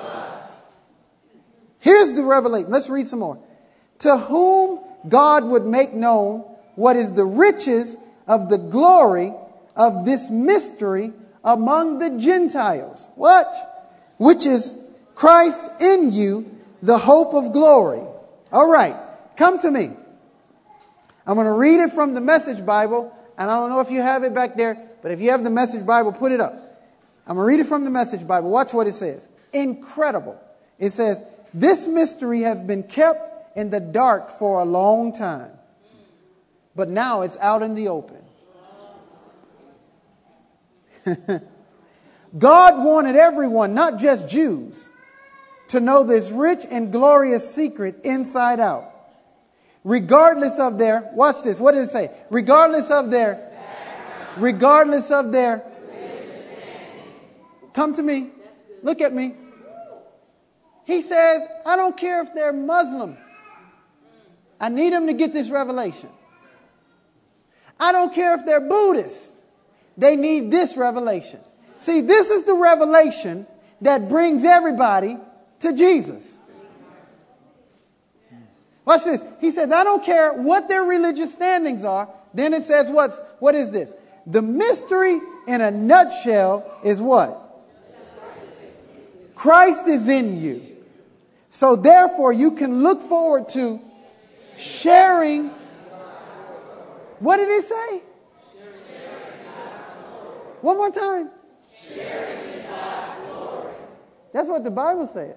[SPEAKER 1] Here's the revelation. Let's read some more. To whom God would make known what is the riches of the glory of this mystery among the Gentiles. What? Which is Christ in you, the hope of glory. All right. Come to me. I'm going to read it from the Message Bible. And I don't know if you have it back there, but if you have the Message Bible, put it up. I'm going to read it from the Message Bible. Watch what it says. Incredible. It says, this mystery has been kept in the dark for a long time, but now it's out in the open. God wanted everyone, not just Jews, to know this rich and glorious secret inside out. Regardless of their, watch this, what did it say? Regardless of their, background. Regardless of their, come to me, look at me. He says, I don't care if they're Muslim. I need them to get this revelation. I don't care if they're Buddhist. They need this revelation. See, this is the revelation that brings everybody to Jesus. Watch this. He says, I don't care what their religious standings are. Then it says, what's, what is this? The mystery in a nutshell is what? Christ is in you. So therefore, you can look forward to sharing. What did it say? One more time. That's what the Bible said.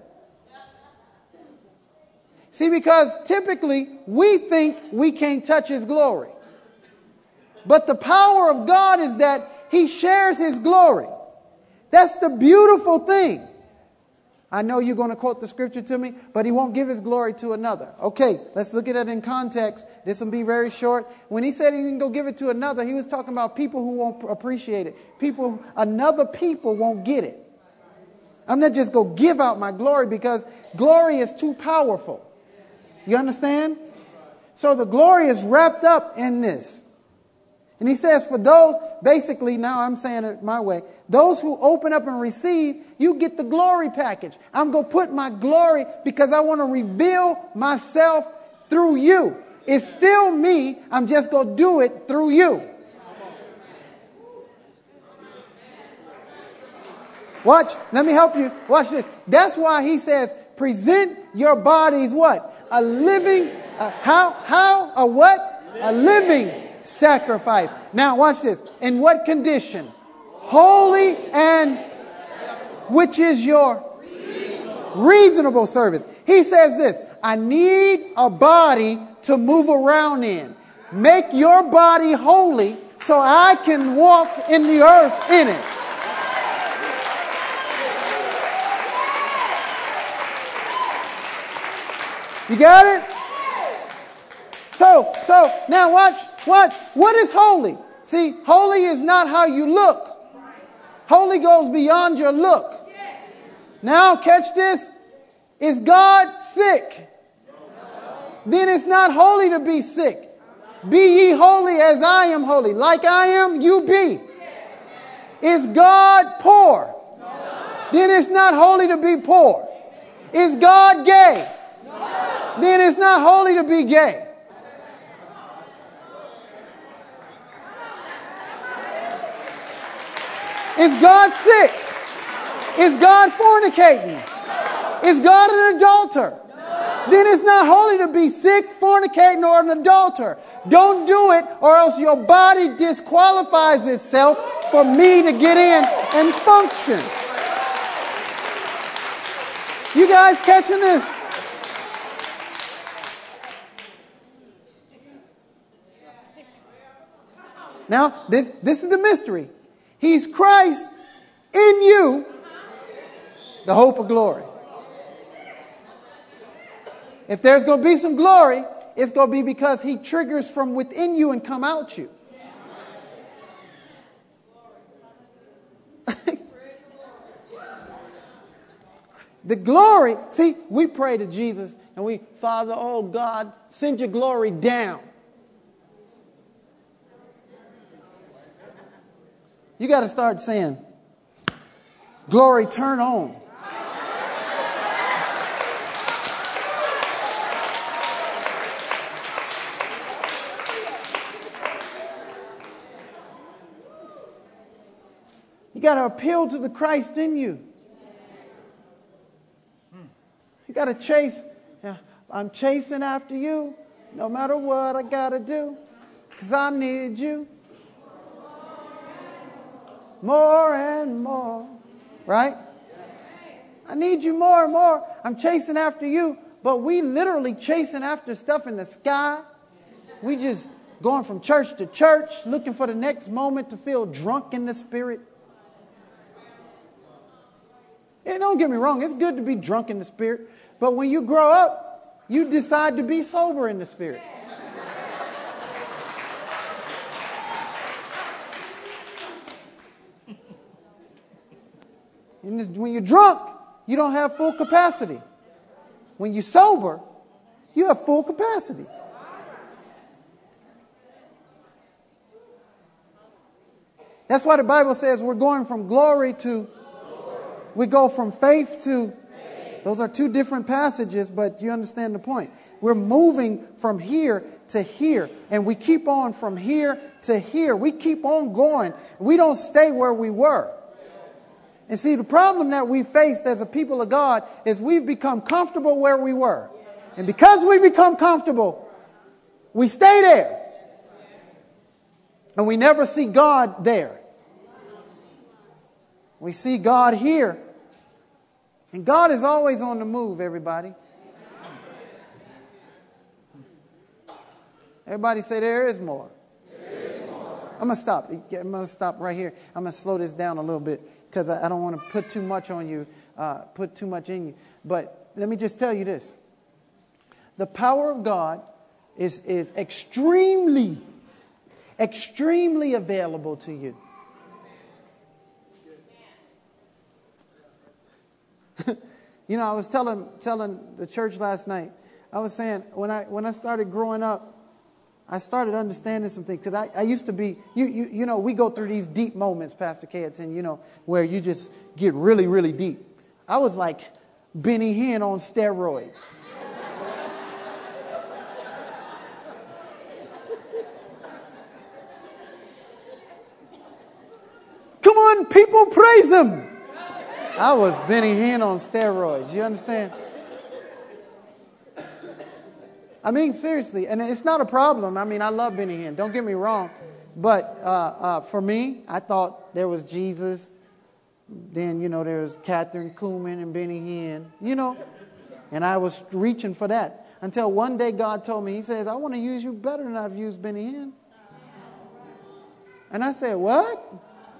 [SPEAKER 1] See, because typically we think we can't touch His glory. But the power of God is that He shares His glory. That's the beautiful thing. I know you're going to quote the scripture to me, but He won't give His glory to another. Okay, let's look at it in context. This will be very short. When He said He didn't go give it to another, He was talking about people who won't appreciate it. People, another people won't get it. I'm not just going to give out my glory because glory is too powerful. You understand? So the glory is wrapped up in this. And He says for those, basically, now I'm saying it my way, those who open up and receive, you get the glory package. I'm going to put my glory because I want to reveal myself through you. It's still me. I'm just going to do it through you. Watch. Let me help you. Watch this. That's why He says, present your bodies what? A living, uh, how, how, a what? A living sacrifice. Now watch this. In what condition? Holy and which is your reasonable service. He says this, I need a body to move around in. Make your body holy so I can walk in the earth in it. You got it? So, so now watch, watch. What is holy? See, holy is not how you look. Holy goes beyond your look. Now catch this. Is God sick? Then it's not holy to be sick. Be ye holy as I am holy. Like I am, you be. Is God poor? Then it's not holy to be poor. Is God gay? Then it's not holy to be gay. Is God sick? Is God fornicating? Is God an adulterer? Then it's not holy to be sick, fornicating, or an adulterer. Don't do it, or else your body disqualifies itself for me to get in and function. You guys catching this? Now, this, this is the mystery. He's Christ in you, the hope of glory. If there's going to be some glory, it's going to be because He triggers from within you and come out you. The glory, see, we pray to Jesus and we, Father, oh God, send your glory down. You got to start saying, glory, turn on. You got to appeal to the Christ in you. You got to chase. I'm chasing after you no matter what I got to do because I need you. More and more. Right? I need you more and more. I'm chasing after you. But we literally chasing after stuff in the sky. We just going from church to church, looking for the next moment to feel drunk in the spirit. And don't get me wrong, it's good to be drunk in the spirit. But when you grow up, you decide to be sober in the spirit. And this, when you're drunk, you don't have full capacity. When you're sober, you have full capacity. That's why the Bible says we're going from glory to, we go from faith to, those are two different passages, but you understand the point. We're moving from here to here, and we keep on from here to here. We keep on going. We don't stay where we were. And see, the problem that we faced as a people of God is we've become comfortable where we were. And because we become comfortable, we stay there. And we never see God there. We see God here. And God is always on the move, everybody. Everybody say there is more. There is more. I'm going to stop. I'm going to stop right here. I'm going to slow this down a little bit because I, I don't want to put too much on you, uh, put too much in you. But let me just tell you this. The power of God is, is extremely, extremely available to you. You know, I was telling telling the church last night, I was saying when I when I started growing up, I started understanding some things. Because I, I used to be, you, you you know, we go through these deep moments, Pastor K, you know, where you just get really, really deep. I was like Benny Hinn on steroids. Come on, people, praise him. I was Benny Hinn on steroids. You understand? I mean, seriously, and it's not a problem. I mean, I love Benny Hinn. Don't get me wrong. But uh, uh, for me, I thought there was Jesus. Then, you know, there was Catherine Kuhlman and Benny Hinn, you know. And I was reaching for that. Until one day God told me, he says, I want to use you better than I've used Benny Hinn. And I said, what?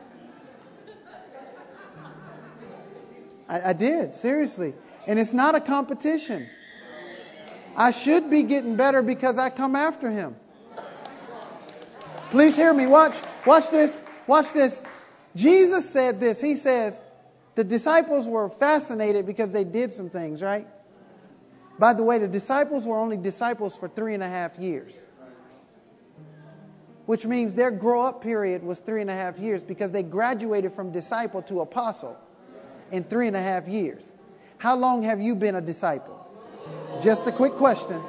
[SPEAKER 1] I, I did, seriously. And it's not a competition. I should be getting better because I come after him. Please hear me. Watch. Watch this. Watch this. Jesus said this. He says, the disciples were fascinated because they did some things, right? By the way, the disciples were only disciples for three and a half years. Which means their grow up period was three and a half years because they graduated from disciple to apostle in three and a half years. How long have you been a disciple? Just a quick question.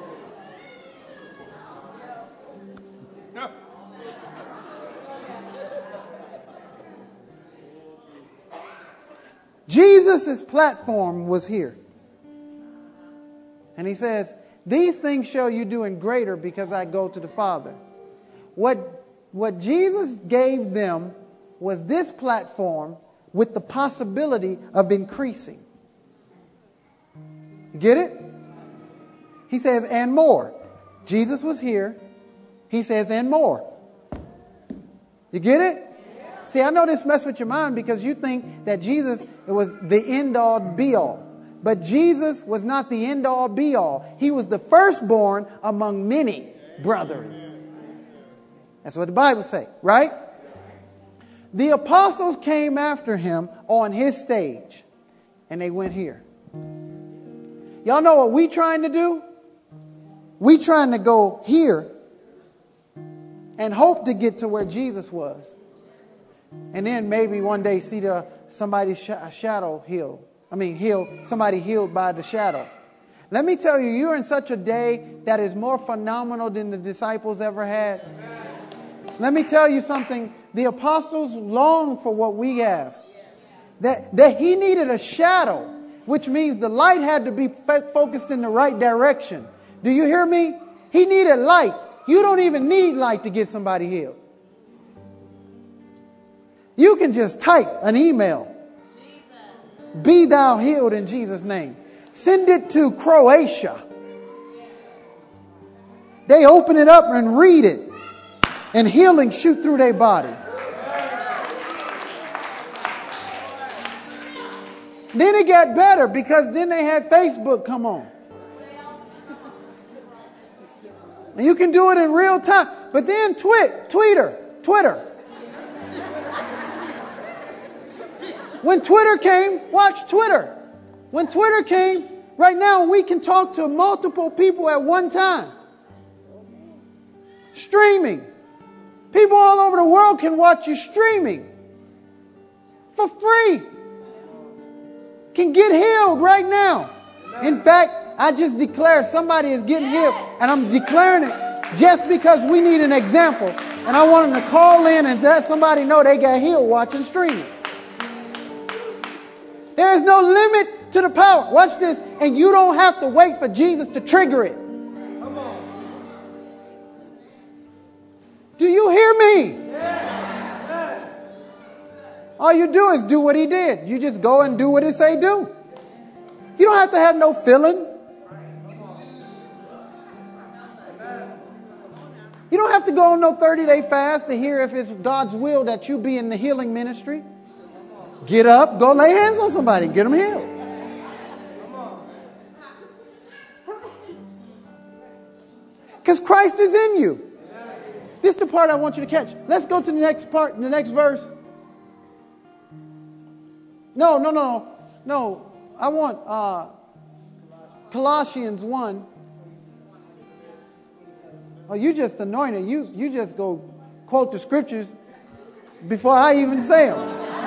[SPEAKER 1] Jesus' platform was here. And he says, these things shall you do in greater because I go to the Father. What, what Jesus gave them was this platform with the possibility of increasing. Get it? He says, and more. Jesus was here. He says, and more. You get it? See, I know this mess with your mind because you think that Jesus was the end-all, be-all. But Jesus was not the end-all, be-all. He was the firstborn among many brethren. That's what the Bible says, right? The apostles came after him on his stage. And they went here. Y'all know what we trying to do? We trying to go here and hope to get to where Jesus was. And then maybe one day see the somebody's sh- shadow healed. I mean, healed, somebody healed by the shadow. Let me tell you, you're in such a day that is more phenomenal than the disciples ever had. Let me tell you something. The apostles longed for what we have. That, that he needed a shadow, which means the light had to be f- focused in the right direction. Do you hear me? He needed light. You don't even need light to get somebody healed. You can just type an email. Jesus. Be thou healed in Jesus' name. Send it to Croatia. They open it up and read it. And healing shoot through their body. Then it got better because then they had Facebook come on. And you can do it in real time. But then twit, Twitter, Twitter. When Twitter came, watch Twitter. When Twitter came, right now we can talk to multiple people at one time. Streaming. People all over the world can watch you streaming for free. Can get healed right now. In fact, I just declare somebody is getting healed. And I'm declaring it just because we need an example. And I want them to call in and let somebody know they got healed watching streaming. There is no limit to the power. Watch this. And you don't have to wait for Jesus to trigger it. Come on. Do you hear me? Yes. All you do is do what he did. You just go and do what he say do. You don't have to have no feeling. You don't have to go on no thirty-day fast to hear if it's God's will that you be in the healing ministry. Get up, go lay hands on somebody, get them healed. Because Christ is in you. This is the part I want you to catch. Let's go to the next part, the next verse. No, no, no, no. I want uh, Colossians one. Oh, you just anointed. You, you just go quote the scriptures before I even say them.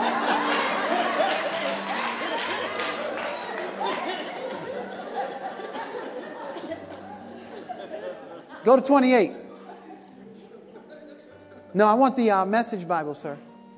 [SPEAKER 1] Go to twenty-eight. No, I want the uh, Message Bible, sir.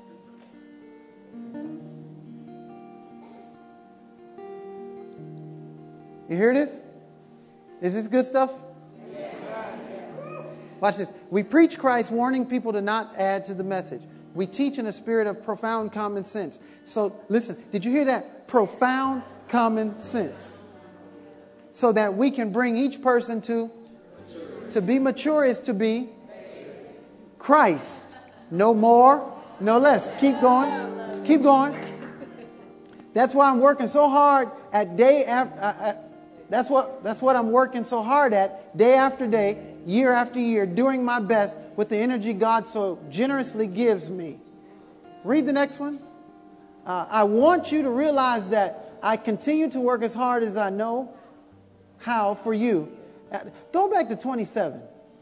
[SPEAKER 1] You hear this? Is this good stuff? Yes. Watch this. We preach Christ, warning people to not add to the message. We teach in a spirit of profound common sense. So listen, did you hear that? Profound common sense. So that we can bring each person to To be mature is to be Christ. No more, no less. Keep going. Keep going. That's why I'm working so hard at day after. Uh, that's what that's what I'm working so hard at day after day, year after year, doing my best with the energy God so generously gives me. Read the next one. Uh, I want you to realize that I continue to work as hard as I know how for you. Go back to twenty-seven.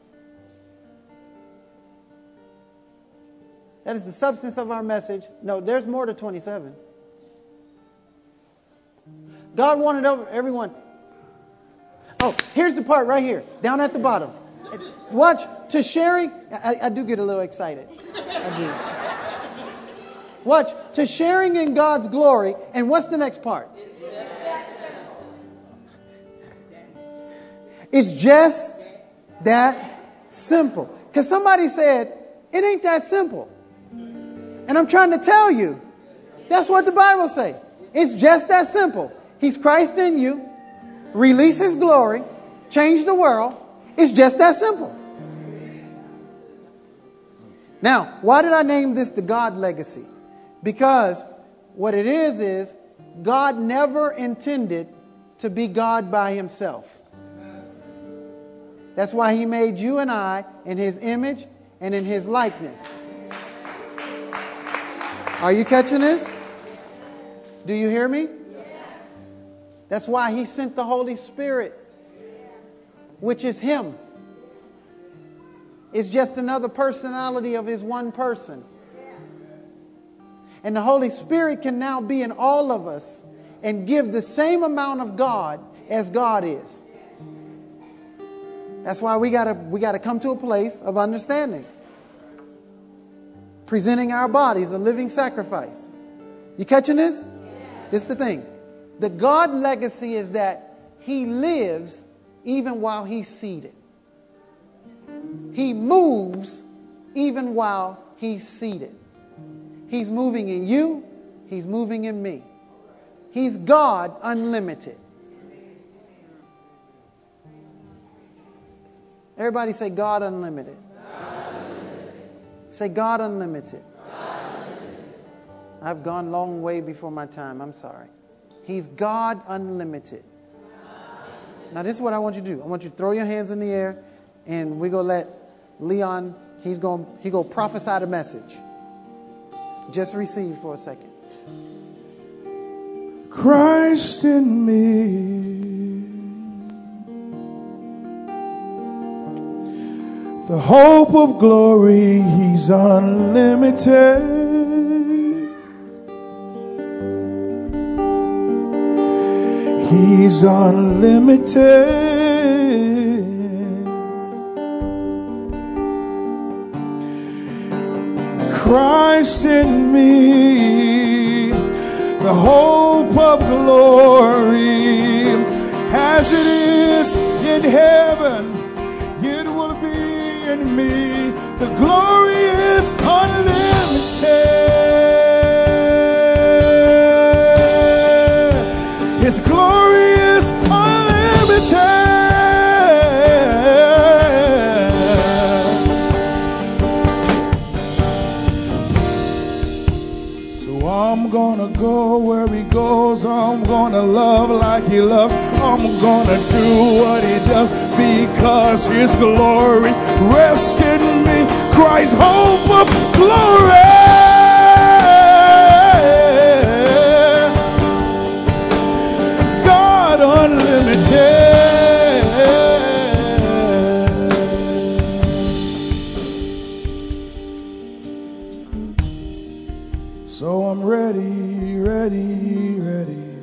[SPEAKER 1] That is the substance of our message. No, there's more to twenty-seven. God wanted everyone. Oh, here's the part right here, down at the bottom. Watch, to sharing. I, I do get a little excited. I do. Watch, to sharing in God's glory. And what's the next part? It's just that simple. Because somebody said, it ain't that simple. And I'm trying to tell you, that's what the Bible says. It's just that simple. He's Christ in you. Release His glory. Change the world. It's just that simple. Now, why did I name this the God legacy? Because what it is is God never intended to be God by Himself. That's why He made you and I in His image and in His likeness. Are you catching this? Do you hear me? That's why He sent the Holy Spirit, which is Him. It's just another personality of His one person. And the Holy Spirit can now be in all of us and give the same amount of God as God is. That's why we gotta we gotta come to a place of understanding. Presenting our bodies a living sacrifice. You catching this? This is the thing. The God legacy is that He lives even while He's seated. He moves even while He's seated. He's moving in you. He's moving in me. He's God unlimited. Everybody say God unlimited. God unlimited. Say God unlimited. God unlimited. I've gone a long way before my time. I'm sorry. He's God unlimited. God. Now this is what I want you to do. I want you to throw your hands in the air and we're going to let Leon, he's going he go prophesy the message. Just receive for a second.
[SPEAKER 2] Christ in me, the hope of glory, He's unlimited. He's unlimited. Christ in me, the hope hope of glory. As it is in heaven, it will be in me. The glory is unlimited. His glory is unlimited. I'm gonna go where he goes. I'm gonna love like he loves. I'm gonna do what he does because his glory rests in me. Christ's hope of glory. God unlimited. So I'm ready, ready, ready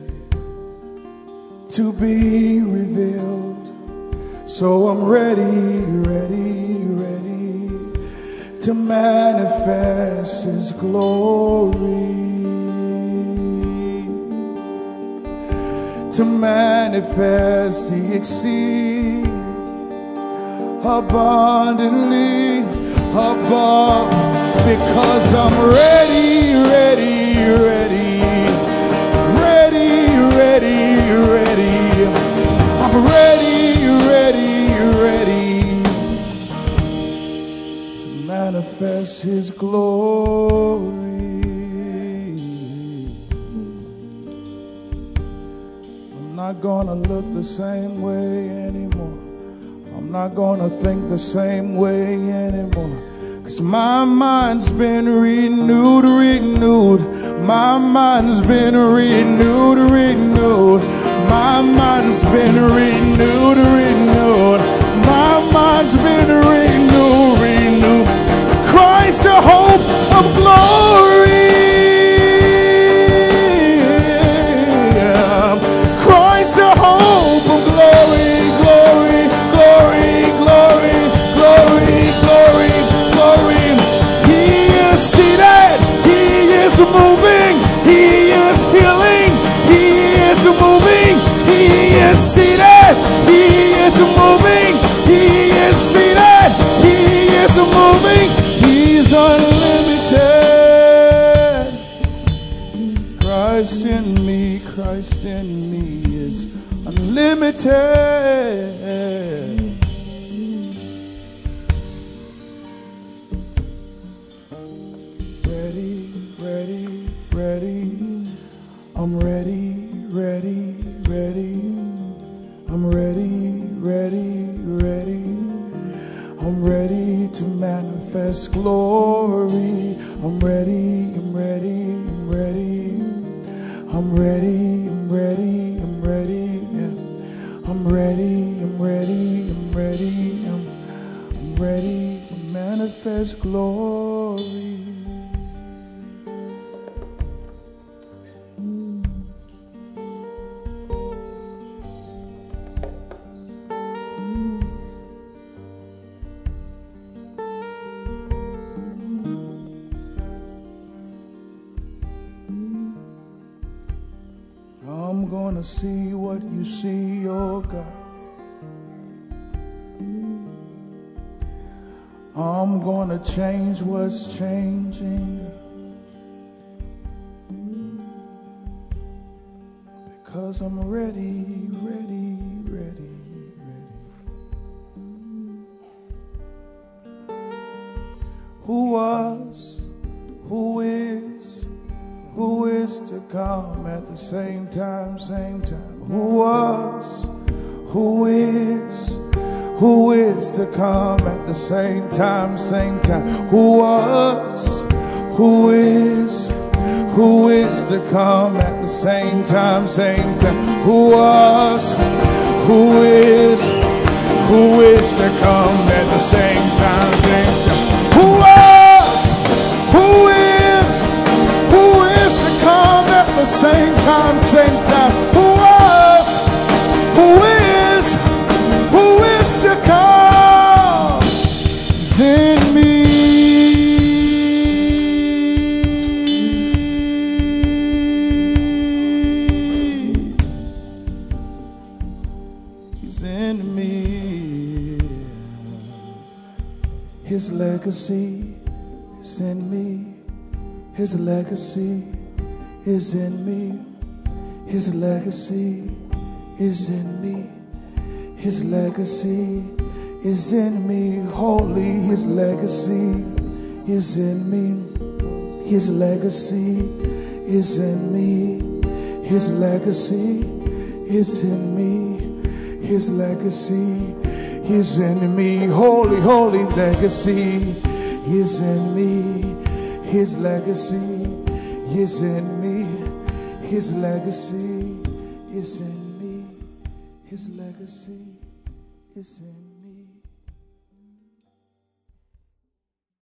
[SPEAKER 2] to be revealed. So I'm ready, ready, ready to manifest his glory. To manifest the exceeding abundantly above. Because I'm ready, ready, ready, ready, ready, ready. I'm ready, ready, ready to manifest his glory. I'm not gonna look the same way anymore. I'm not gonna think the same way anymore. Cause my mind's been renewed, renewed. My mind's been renewed, renewed. My mind's been renewed, renewed. My mind's been renewed, renewed. Christ, the hope of glory. Christ, the hope of glory, glory, glory, glory, glory, glory. He is seated, he is moving, he is healing, he is moving, he is seated, he is moving, he is seated, he is moving, he's unlimited. Christ in me, Christ in me is unlimited. I'm ready, ready, ready. I'm ready, ready, ready. I'm ready to manifest glory. I'm ready, I'm ready, I'm ready. I'm ready, I'm ready, I'm ready. Yeah. I'm ready, I'm ready, I'm ready. I'm, I'm ready to manifest glory. I'm gonna see what you see, oh God. I'm gonna change what's changing. Because I'm ready, ready, ready, ready. Who was, who is, who is to come at the same time, same time. Who was, who is, who is to come at the same time, same time. Who was, who is, who is to come at the same time, same time. Who was, who is, who is to come at the same time, same time. Who was, who is, who is to come at the same time, same time. Who was, who is, who is to come is in me. legacy is in me. His legacy is in me. His legacy is in me. His legacy is in me. Holy, his legacy is in me. His legacy is in me. His legacy is in me. His legacy is in me. Holy, holy legacy is in me. His legacy is in me. His legacy is in me. His legacy is in me.